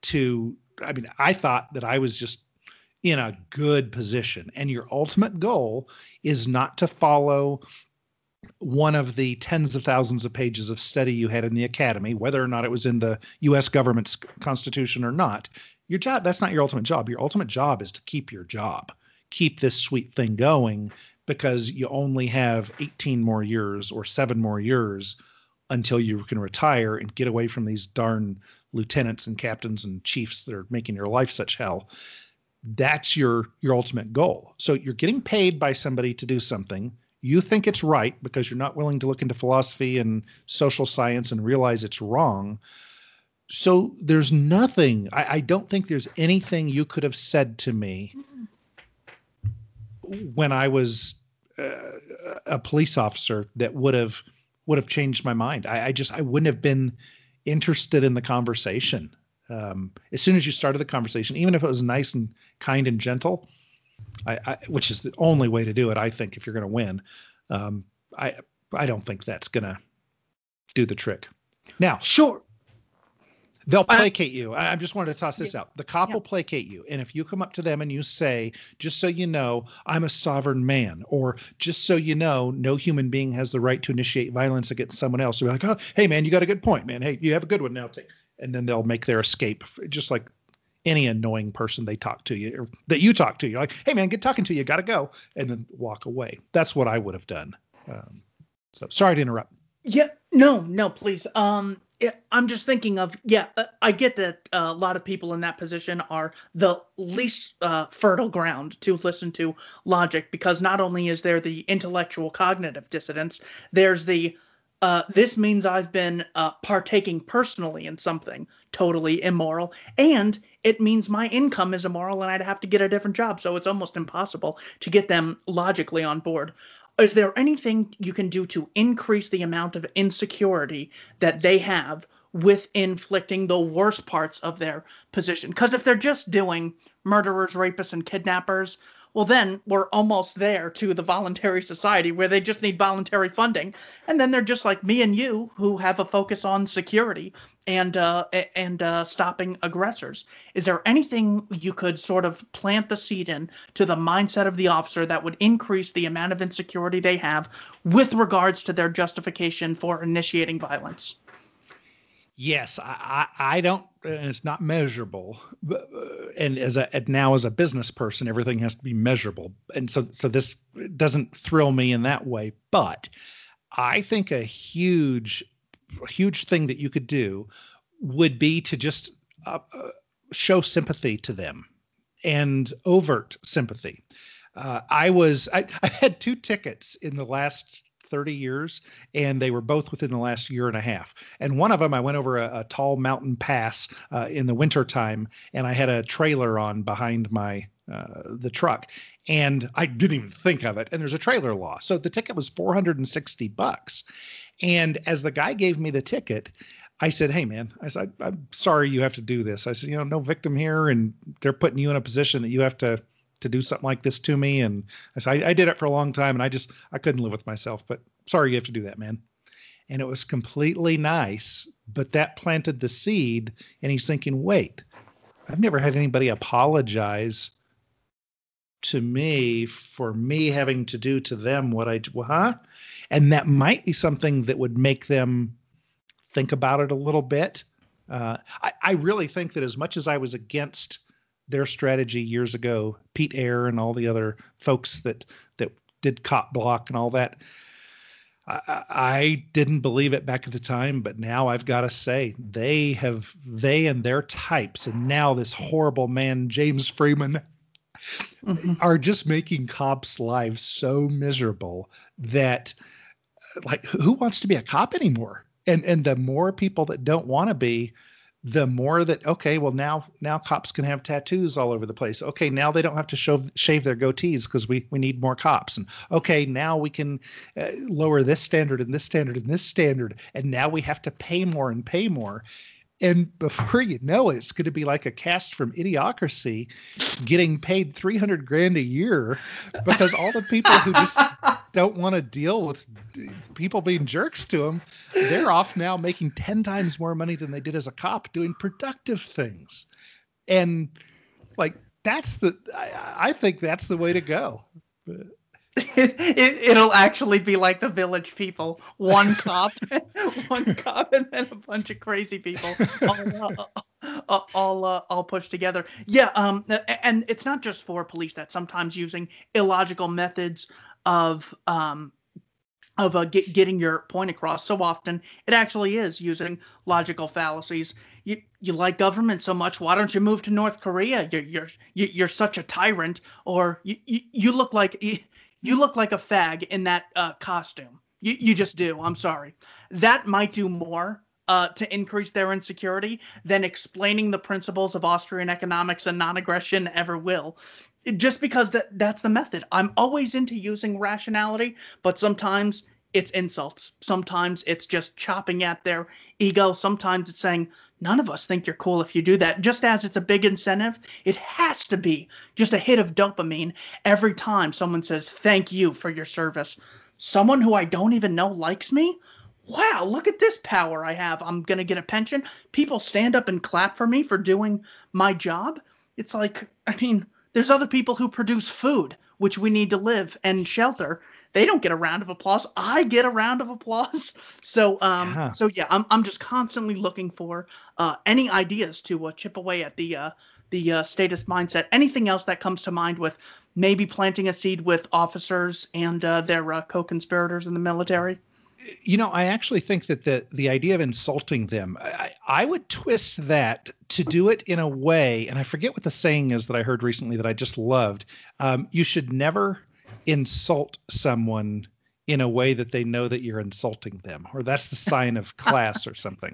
I thought that I was just in a good position. And your ultimate goal is not to follow one of the tens of thousands of pages of study you had in the academy, whether or not it was in the U.S. government's constitution or not. Your job, that's not your ultimate job. Your ultimate job is to keep your job, keep this sweet thing going, because you only have 18 more years or 7 more years until you can retire and get away from these darn lieutenants and captains and chiefs that are making your life such hell. That's your ultimate goal. So you're getting paid by somebody to do something. You think it's right because you're not willing to look into philosophy and social science and realize it's wrong. So there's nothing, I don't think there's anything you could have said to me when I was a police officer that would have changed my mind. I wouldn't have been interested in the conversation. As soon as you started the conversation, even if it was nice and kind and gentle, which is the only way to do it, I think, if you're going to win, I don't think that's going to do the trick. Now, Sure. they'll placate you. I just wanted to toss this out. The cop will placate you. And if you come up to them and you say, just so you know, I'm a sovereign man, or just so you know, no human being has the right to initiate violence against someone else. So we're like, oh, hey, man, you got a good point, man. Hey, you have a good one now. And then they'll make their escape, just like any annoying person they talk to you, or that you talk to. You're like, hey, man, good talking to you. Got to go. And then walk away. That's what I would have done. So sorry to interrupt. Yeah, no, please. Yeah, I'm just thinking of, I get that a lot of people in that position are the least fertile ground to listen to logic because not only is there the intellectual cognitive dissonance, there's the this means I've been partaking personally in something totally immoral, and it means my income is immoral and I'd have to get a different job. So it's almost impossible to get them logically on board. Is there anything you can do to increase the amount of insecurity that they have with inflicting the worst parts of their position? Because if they're just doing murderers, rapists, and kidnappers, well, then we're almost there to the voluntary society where they just need voluntary funding. And then they're just like me and you who have a focus on security and stopping aggressors. Is there anything you could sort of plant the seed in to the mindset of the officer that would increase the amount of insecurity they have with regards to their justification for initiating violence? Yes, I don't. It's not measurable, and now as a business person, everything has to be measurable, and so this doesn't thrill me in that way. But I think a huge thing that you could do would be to just show sympathy to them, and overt sympathy. I had two tickets in the last 30 years, and they were both within the last year and a half. And one of them, I went over a tall mountain pass in the wintertime, and I had a trailer on behind the truck, and I didn't even think of it. And there's a trailer law. So the ticket was $460. And as the guy gave me the ticket, I said, "Hey, man," I said, "I'm sorry you have to do this." I said, "No victim here, and they're putting you in a position that you have to do something like this to me." And I said, I did it for a long time, and I couldn't live with myself, but sorry you have to do that, man. And it was completely nice, but that planted the seed, and he's thinking, wait, I've never had anybody apologize to me for me having to do to them what huh? And that might be something that would make them think about it a little bit. I really think that as much as I was against their strategy years ago, Pete Eyre and all the other folks that did Cop Block and all that, I didn't believe it back at the time, but now I've got to say they and their types, and now this horrible man James Freeman are just making cops' lives so miserable that, like, who wants to be a cop anymore? And the more people that don't want to be, the more that, okay, well, now cops can have tattoos all over the place. Okay, now they don't have to shave their goatees because we need more cops. And okay, now we can lower this standard and this standard and this standard. And now we have to pay more and pay more. And before you know it, it's going to be like a cast from Idiocracy getting paid $300,000 a year because all the people who just don't want to deal with people being jerks to them, they're off now making 10 times more money than they did as a cop doing productive things. And like, I think that's the way to go. It'll actually be like the Village People, one cop, and then a bunch of crazy people all pushed together. Yeah, and it's not just for police that sometimes using illogical methods of getting your point across. So often it actually is using logical fallacies. You like government so much, why don't you move to North Korea? You're such a tyrant, or you look like. You look like a fag in that costume. You just do. I'm sorry. That might do more to increase their insecurity than explaining the principles of Austrian economics and non-aggression ever will. Just because that's the method. I'm always into using rationality, but sometimes it's insults. Sometimes it's just chopping at their ego. Sometimes it's saying, none of us think you're cool if you do that. Just as it's a big incentive, it has to be just a hit of dopamine every time someone says, thank you for your service. Someone who I don't even know likes me? Wow, look at this power I have. I'm going to get a pension. People stand up and clap for me for doing my job. It's like, I mean, there's other people who produce food, which we need to live, and shelter. They don't get a round of applause. I get a round of applause. So yeah, I'm just constantly looking for any ideas to chip away at the statist mindset. Anything else that comes to mind with maybe planting a seed with officers and their co-conspirators in the military? I actually think that the idea of insulting them, I would twist that to do it in a way, and I forget what the saying is that I heard recently that I just loved. You should never insult someone in a way that they know that you're insulting them, or that's the sign of class or something.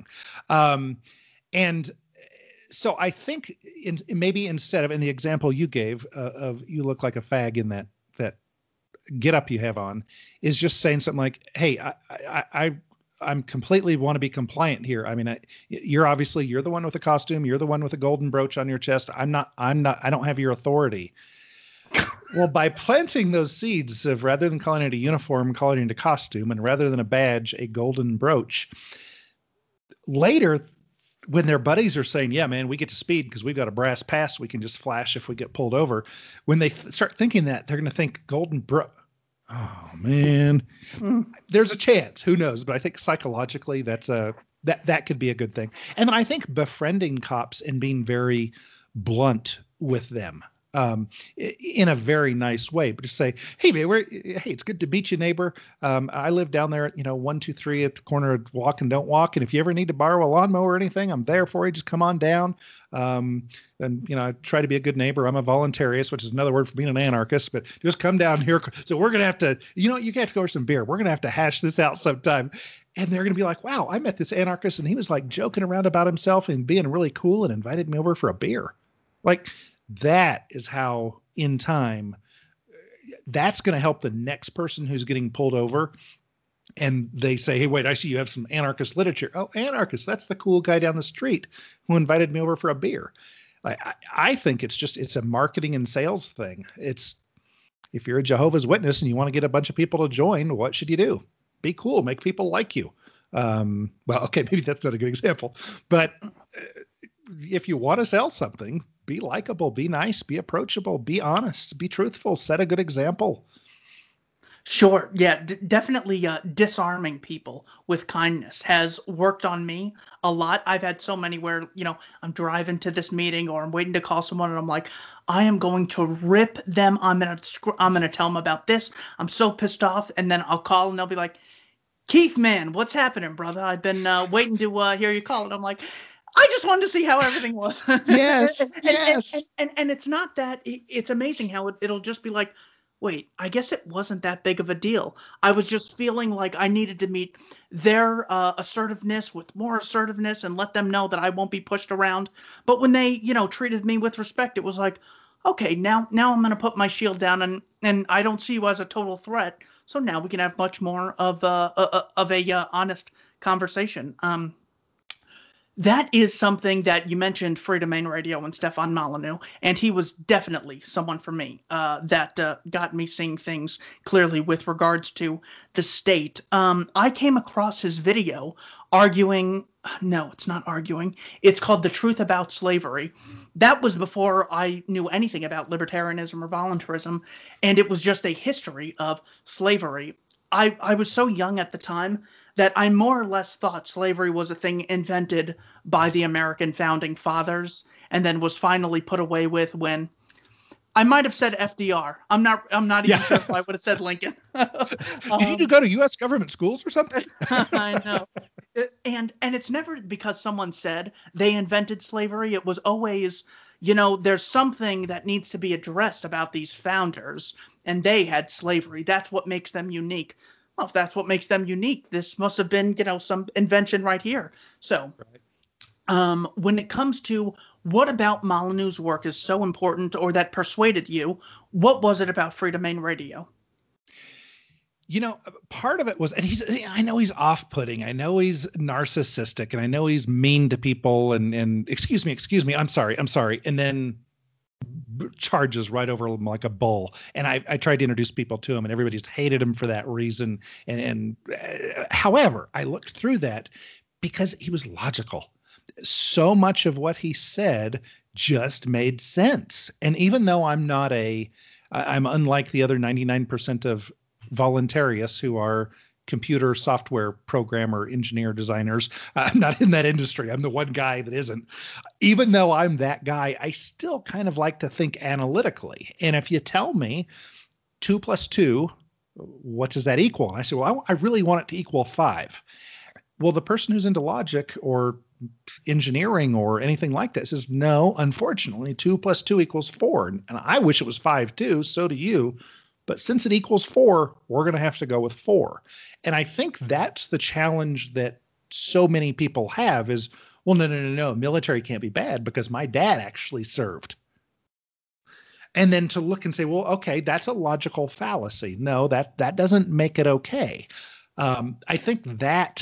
And so I think maybe instead of in the example you gave of you look like a fag in that get up you have on, is just saying something like, "Hey, I'm completely want to be compliant here. I mean, you're the one with the costume. You're the one with the golden brooch on your chest. I'm not. I don't have your authority." Well, by planting those seeds of rather than calling it a uniform, calling it a costume, and rather than a badge, a golden brooch. Later, when their buddies are saying, "Yeah, man, we get to speed because we've got a brass pass we can just flash if we get pulled over," when they start thinking that, they're going to think golden brooch. Oh man, there's a chance. Who knows? But I think psychologically, that could be a good thing. And then I think befriending cops and being very blunt with them in a very nice way, but just say, "Hey, man, hey, it's good to meet you, neighbor. I live down there at 123 at the corner of Walk and Don't Walk, and if you ever need to borrow a lawnmower or anything, I'm there for you. Just come on down." And I try to be a good neighbor. I'm a voluntarist, which is another word for being an anarchist. But just come down here. So we're gonna have to, you have to go for some beer. We're gonna have to hash this out sometime. And they're gonna be like, "Wow, I met this anarchist, and he was like joking around about himself and being really cool, and invited me over for a beer." Like, that is how, in time, that's going to help the next person who's getting pulled over. And they say, "Hey, wait, I see you have some anarchist literature." "Oh, anarchist, that's the cool guy down the street who invited me over for a beer." I think it's a marketing and sales thing. If you're a Jehovah's Witness and you want to get a bunch of people to join, what should you do? Be cool, make people like you. Well, okay, maybe that's not a good example, but if you want to sell something, be likable, be nice, be approachable, be honest, be truthful, set a good example. Sure. Yeah, definitely disarming people with kindness has worked on me a lot. I've had so many where, I'm driving to this meeting or I'm waiting to call someone and I'm like, I am going to rip them. I'm going to tell them about this. I'm so pissed off. And then I'll call and they'll be like, "Keith, man, what's happening, brother? I've been waiting to hear you call." And I'm like, "I just wanted to see how everything was." Yes, and, yes. and it's not that. It's amazing how it'll just be like, "Wait, I guess it wasn't that big of a deal. I was just feeling like I needed to meet their assertiveness with more assertiveness and let them know that I won't be pushed around." But when they, treated me with respect, it was like, "Okay, now I'm going to put my shield down and I don't see you as a total threat. So now we can have much more of a honest conversation." That is something that you mentioned, Freedomain Radio and Stefan Molyneux, and he was definitely someone for me that got me seeing things clearly with regards to the state. I came across his video arguing. No, it's not arguing. It's called "The Truth About Slavery." That was before I knew anything about libertarianism or voluntarism, and it was just a history of slavery. I was so young at the time that I more or less thought slavery was a thing invented by the American founding fathers and then was finally put away with when I might have said FDR. I'm not even sure if I would have said Lincoln. Did you go to U.S. government schools or something? I know. And it's never because someone said they invented slavery. It was always, there's something that needs to be addressed about these founders, and they had slavery. That's what makes them unique. Well, if that's what makes them unique, this must have been, some invention right here. So, when it comes to what about Molyneux's work is so important or that persuaded you, what was it about Freedomain Radio? Part of it was, and I know he's off-putting. I know he's narcissistic, and I know he's mean to people and excuse me, I'm sorry. And then charges right over him like a bull. And I tried to introduce people to him, and everybody just hated him for that reason. And however, I looked through that because he was logical. So much of what he said just made sense. And even though I'm unlike the other 99% of voluntarists who are computer software programmer, engineer, designers. I'm not in that industry. I'm the one guy that isn't. Even though I'm that guy, I still kind of like to think analytically. And if you tell me 2 + 2 what does that equal? And I said, well, I really want it to equal 5. Well, the person who's into logic or engineering or anything like that says, no, unfortunately, 2 plus 2 equals 4. And I wish it was 5 too. So do you. But since it equals 4, we're going to have to go with 4. And I think that's the challenge that so many people have is, well, no. Military can't be bad because my dad actually served. And then to look and say, well, okay, that's a logical fallacy. No, that doesn't make it okay. I think that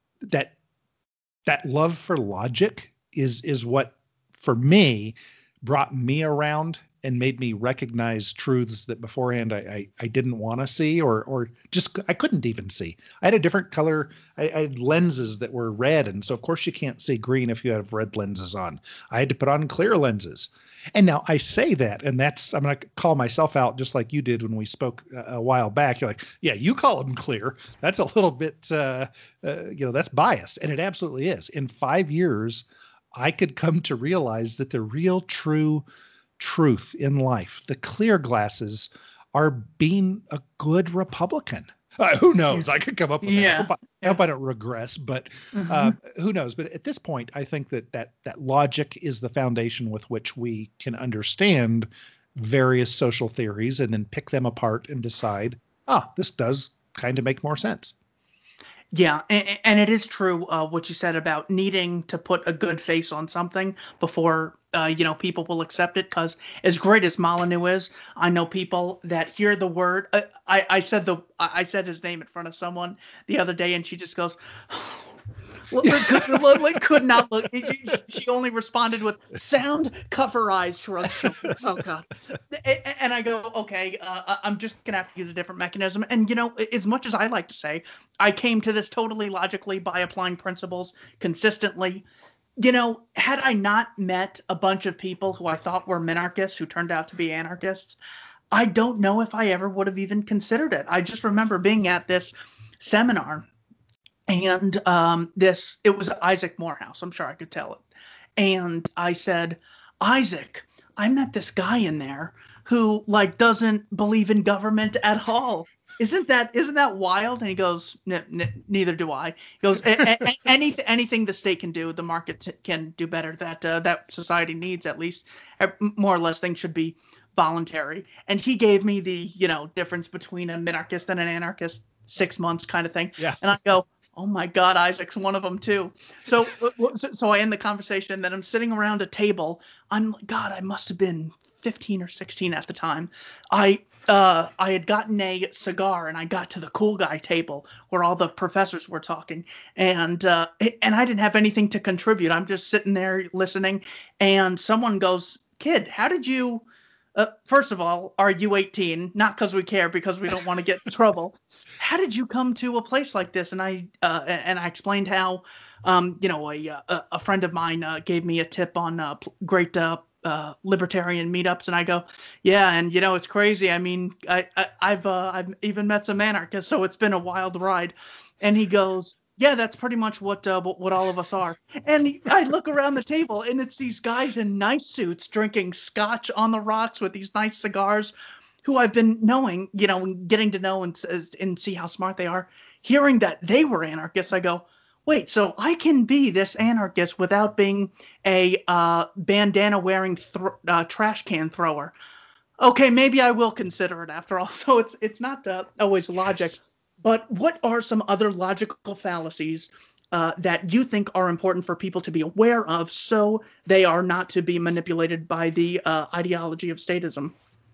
love for logic is what, for me, brought me around and made me recognize truths that beforehand I didn't want to see or just I couldn't even see. I had a different color. I had lenses that were red, and so of course you can't see green if you have red lenses on. I had to put on clear lenses. And now I say that, and I'm going to call myself out just like you did when we spoke a while back. You're like, yeah, you call them clear. That's a little bit, that's biased, and it absolutely is. In 5 years, I could come to realize that the real true truth in life, the clear glasses, are being a good Republican. Who knows? I could come up with that. I hope I don't regress, but who knows? But at this point, I think that logic is the foundation with which we can understand various social theories and then pick them apart and decide, this does kind of make more sense. Yeah, and it is true what you said about needing to put a good face on something before people will accept it. Because as great as Molyneux is, I know people that hear the word. I said his name in front of someone the other day, and she just goes, could not look. She only responded with sound, cover eyes, shrug shoulders. Oh God! And I go, okay, I'm just gonna have to use a different mechanism. And as much as I like to say, I came to this totally logically by applying principles consistently. Had I not met a bunch of people who I thought were minarchists who turned out to be anarchists, I don't know if I ever would have even considered it. I just remember being at this seminar. And it was Isaac Morehouse. I'm sure I could tell it. And I said, Isaac, I met this guy in there who doesn't believe in government at all. Isn't that wild? And he goes, neither do I. He goes, anything the state can do, the market can do better. That society needs, at least more or less, things should be voluntary. And he gave me the difference between a minarchist and an anarchist, 6 months kind of thing. Yeah. And I go, oh my God, Isaac's one of them too. So I end the conversation, and then I'm sitting around a table. I must have been 15 or 16 at the time. I had gotten a cigar, and I got to the cool guy table where all the professors were talking, and I didn't have anything to contribute. I'm just sitting there listening, and someone goes, "Kid, how did you?" First of all, are you 18? Not because we care, because we don't want to get in trouble. How did you come to a place like this? And I explained how, a friend of mine gave me a tip on great libertarian meetups, and I go, yeah, and it's crazy. I mean, I've even met some anarchists, so it's been a wild ride. And he goes, yeah, that's pretty much what all of us are. And I look around the table, and it's these guys in nice suits drinking scotch on the rocks with these nice cigars, who I've been knowing, getting to know and see how smart they are. Hearing that they were anarchists, I go, wait, so I can be this anarchist without being a bandana-wearing trash can thrower. Okay, maybe I will consider it after all. So it's not always logic. Yes. But what are some other logical fallacies that you think are important for people to be aware of so they are not to be manipulated by the ideology of statism?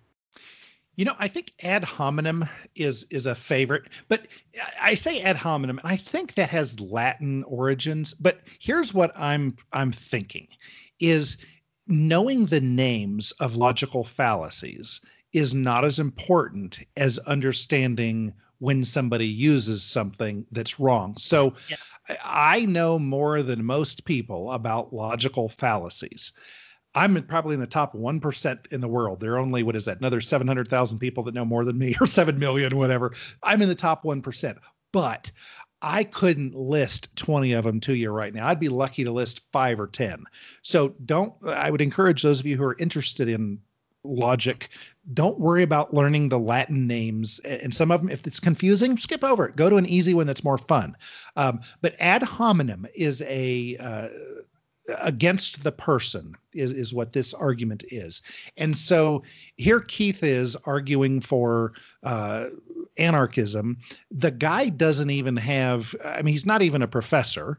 I think ad hominem is a favorite, but I say ad hominem, and I think that has Latin origins. But here's what I'm thinking is knowing the names of logical fallacies is not as important as understanding when somebody uses something that's wrong. So yeah. I know more than most people about logical fallacies. I'm probably in the top 1% in the world. There are only, another 700,000 people that know more than me, or 7 million, whatever. I'm in the top 1%, but I couldn't list 20 of them to you right now. I'd be lucky to list 5 or 10. So I would encourage those of you who are interested in logic, don't worry about learning the Latin names. And some of them, if it's confusing, skip over it. Go to an easy one that's more fun. But ad hominem is against the person is what this argument is. And so here Keith is arguing for anarchism. The guy doesn't even have, I mean, he's not even a professor.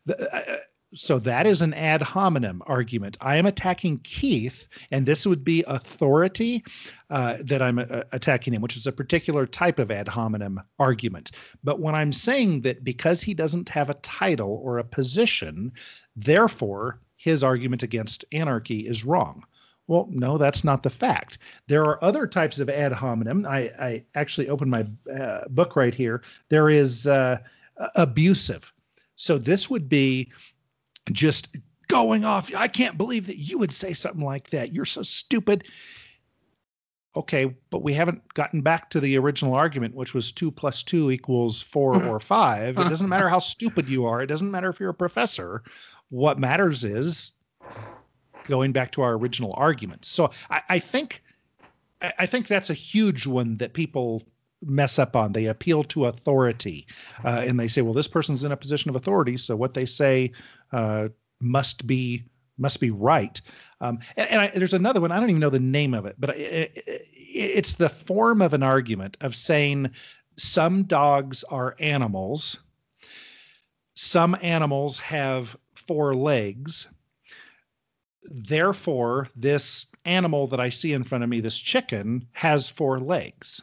So that is an ad hominem argument. I am attacking Keith, and this would be authority that I'm attacking him, which is a particular type of ad hominem argument. But when I'm saying that because he doesn't have a title or a position, therefore his argument against anarchy is wrong. Well, no, that's not the fact. There are other types of ad hominem. I actually opened my book right here. There is abusive. So this would be just going off. I can't believe that you would say something like that. You're so stupid. Okay, but we haven't gotten back to the original argument, which was 2 + 2 = 4 or 5. It doesn't matter how stupid you are. It doesn't matter if you're a professor. What matters is going back to our original argument. So I think that's a huge one that people mess up on. They appeal to authority, and they say, well, this person's in a position of authority, so what they say must be right. There's another one. I don't even know the name of it, but it's the form of an argument of saying some dogs are animals. Some animals have 4 legs. Therefore, this animal that I see in front of me, this chicken, has 4 legs.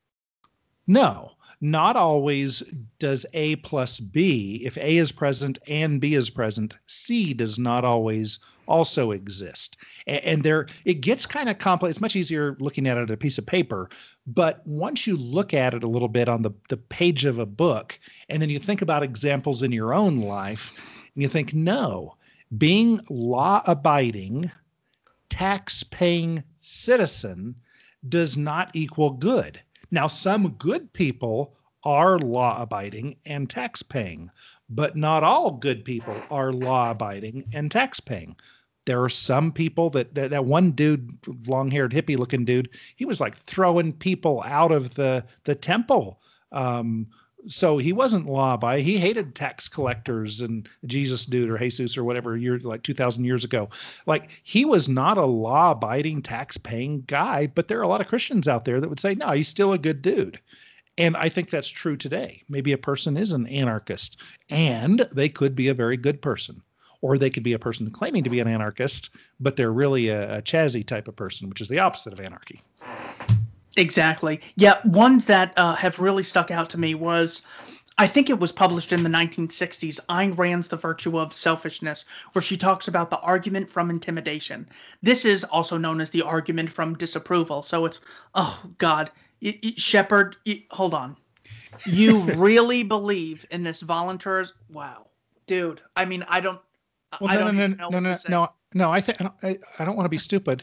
No, not always does A plus B. If A is present and B is present, C does not always also exist. And there, it gets kind of complex. It's much easier looking at it on a piece of paper. But once you look at it a little bit on the page of a book, and then you think about examples in your own life, and you think, no, being law-abiding, tax-paying citizen does not equal good. Now, some good people are law-abiding and tax-paying, but not all good people are law-abiding and tax-paying. There are some people that one dude, long-haired hippie-looking dude, he was like throwing people out of the temple. So he wasn't law-abiding. He hated tax collectors and Jesus dude or Jesus or whatever years, like 2,000 years ago. Like, he was not a law-abiding, tax-paying guy, but there are a lot of Christians out there that would say, no, he's still a good dude. And I think that's true today. Maybe a person is an anarchist and they could be a very good person, or they could be a person claiming to be an anarchist, but they're really a chazzy type of person, which is the opposite of anarchy. Exactly. Yeah, ones that have really stuck out to me was, I think it was published in the 1960s, Ayn Rand's The Virtue of Selfishness, where she talks about the argument from intimidation. This is also known as the argument from disapproval. So it's, oh, God, Shepard, hold on. You really believe in this volunteers? Wow. Dude, I mean, I don't even know what to say. No, I don't want to be stupid.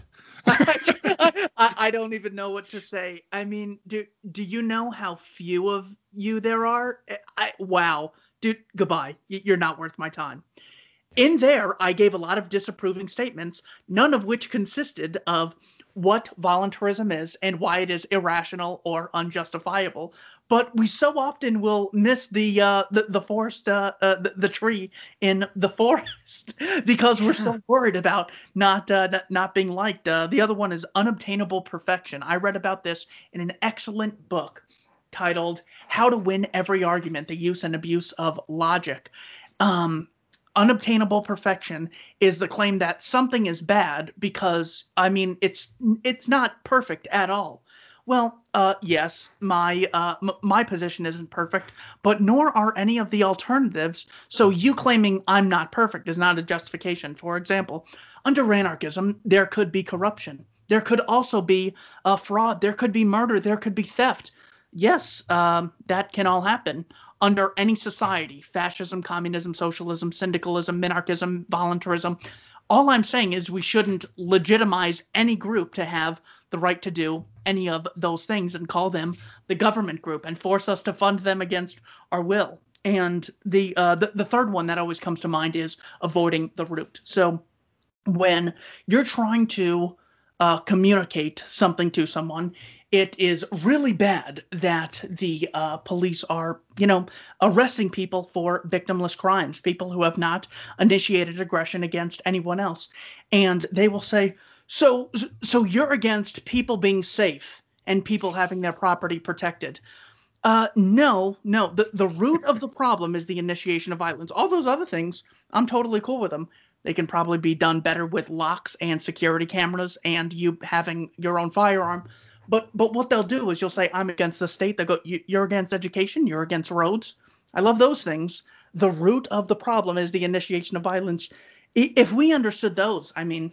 I don't even know what to say. I mean, do you know how few of you there are? Wow. Dude, goodbye. You're not worth my time. In there, I gave a lot of disapproving statements, none of which consisted of what voluntarism is and why it is irrational or unjustifiable. But we so often will miss the forest, the tree in the forest because we're so worried about not being liked. The other one is unobtainable perfection. I read about this in an excellent book titled "How to Win Every Argument: The Use and Abuse of Logic." Unobtainable perfection is the claim that something is bad because, I mean, it's not perfect at all. Well, yes, my position isn't perfect, but nor are any of the alternatives. So you claiming I'm not perfect is not a justification. For example, under anarchism, there could be corruption. There could also be fraud. There could be murder. There could be theft. Yes, that can all happen under any society: fascism, communism, socialism, syndicalism, minarchism, voluntarism. All I'm saying is we shouldn't legitimize any group to have the right to do any of those things and call them the government group and force us to fund them against our will. And the third one that always comes to mind is avoiding the root. So when you're trying to communicate something to someone, it is really bad that the police are, arresting people for victimless crimes, people who have not initiated aggression against anyone else. And they will say, so you're against people being safe and people having their property protected. No. The root of the problem is the initiation of violence. All those other things, I'm totally cool with them. They can probably be done better with locks and security cameras and you having your own firearm. But what they'll do is you'll say, I'm against the state. They go, you're against education. You're against roads. I love those things. The root of the problem is the initiation of violence. If we understood those, I mean,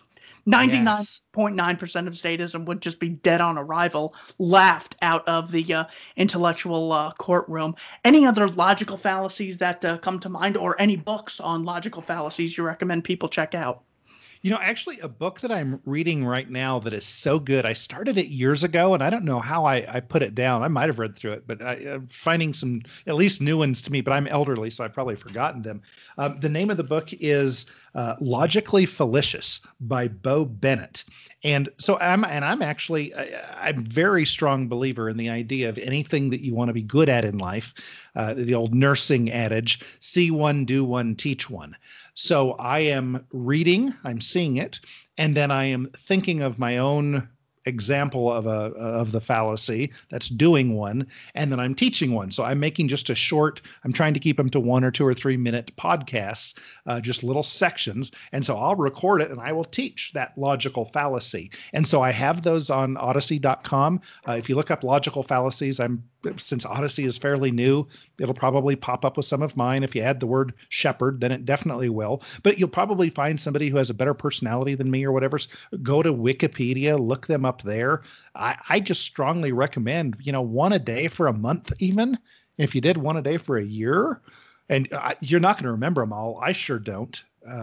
Yes. 99.9% of statism would just be dead on arrival, laughed out of the intellectual courtroom. Any other logical fallacies that come to mind, or any books on logical fallacies you recommend people check out? Actually, a book that I'm reading right now that is so good. I started it years ago, and I don't know how I put it down. I might have read through it, but I'm finding some at least new ones to me. But I'm elderly, so I've probably forgotten them. The name of the book is "Logically Fallacious" by Bo Bennett. And so I'm actually I'm very strong believer in the idea of anything that you want to be good at in life. The old nursing adage: see one, do one, teach one. So I am reading, I'm seeing it, and then I am thinking of my own example of the fallacy that's doing one, and then I'm teaching one. So I'm making just a short, I'm trying to keep them to 1 or 2 or 3 minute podcasts, just little sections. And so I'll record it and I will teach that logical fallacy. And so I have those on odyssey.com. If you look up logical fallacies, since Odyssey is fairly new, it'll probably pop up with some of mine. If you add the word shepherd, then it definitely will. But you'll probably find somebody who has a better personality than me or whatever. Go to Wikipedia, look them up there. I just strongly recommend, one a day for a month, even if you did one a day for a year. And you're not going to remember them all. I sure don't.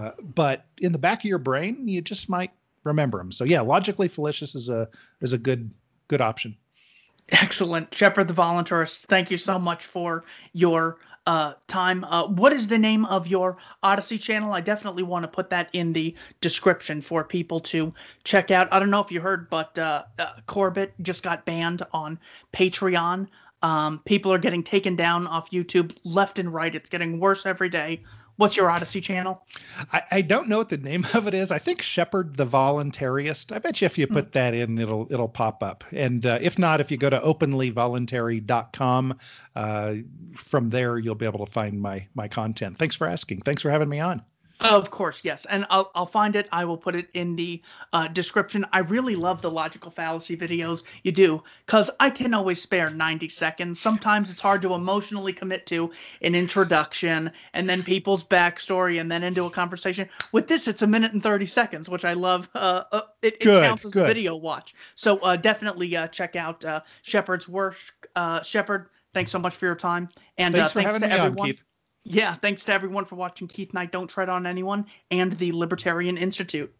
But in the back of your brain, you just might remember them. So yeah, logically fallacious is a good option. Excellent. Shepard the Voluntarist, thank you so much for your time. What is the name of your Odyssey channel? I definitely want to put that in the description for people to check out. I don't know if you heard, but Corbett just got banned on Patreon. People are getting taken down off YouTube left and right. It's getting worse every day. What's your Odyssey channel? I don't know what the name of it is. I think Shepard the Voluntarist. I bet you if you put that in, it'll pop up. And if not, if you go to openlyvoluntary.com, from there you'll be able to find my content. Thanks for asking. Thanks for having me on. Of course, yes. And I'll find it. I will put it in the description. I really love the logical fallacy videos you do because I can always spare 90 seconds. Sometimes it's hard to emotionally commit to an introduction and then people's backstory and then into a conversation. With this, it's 1 minute and 30 seconds, which I love. It counts as a video watch. So definitely check out Shepard's work. Shepard, thanks so much for your time. And thanks for thanks having to me everyone. on, Keith. Yeah, thanks to everyone for watching Keith and I Don't Tread on Anyone and the Libertarian Institute.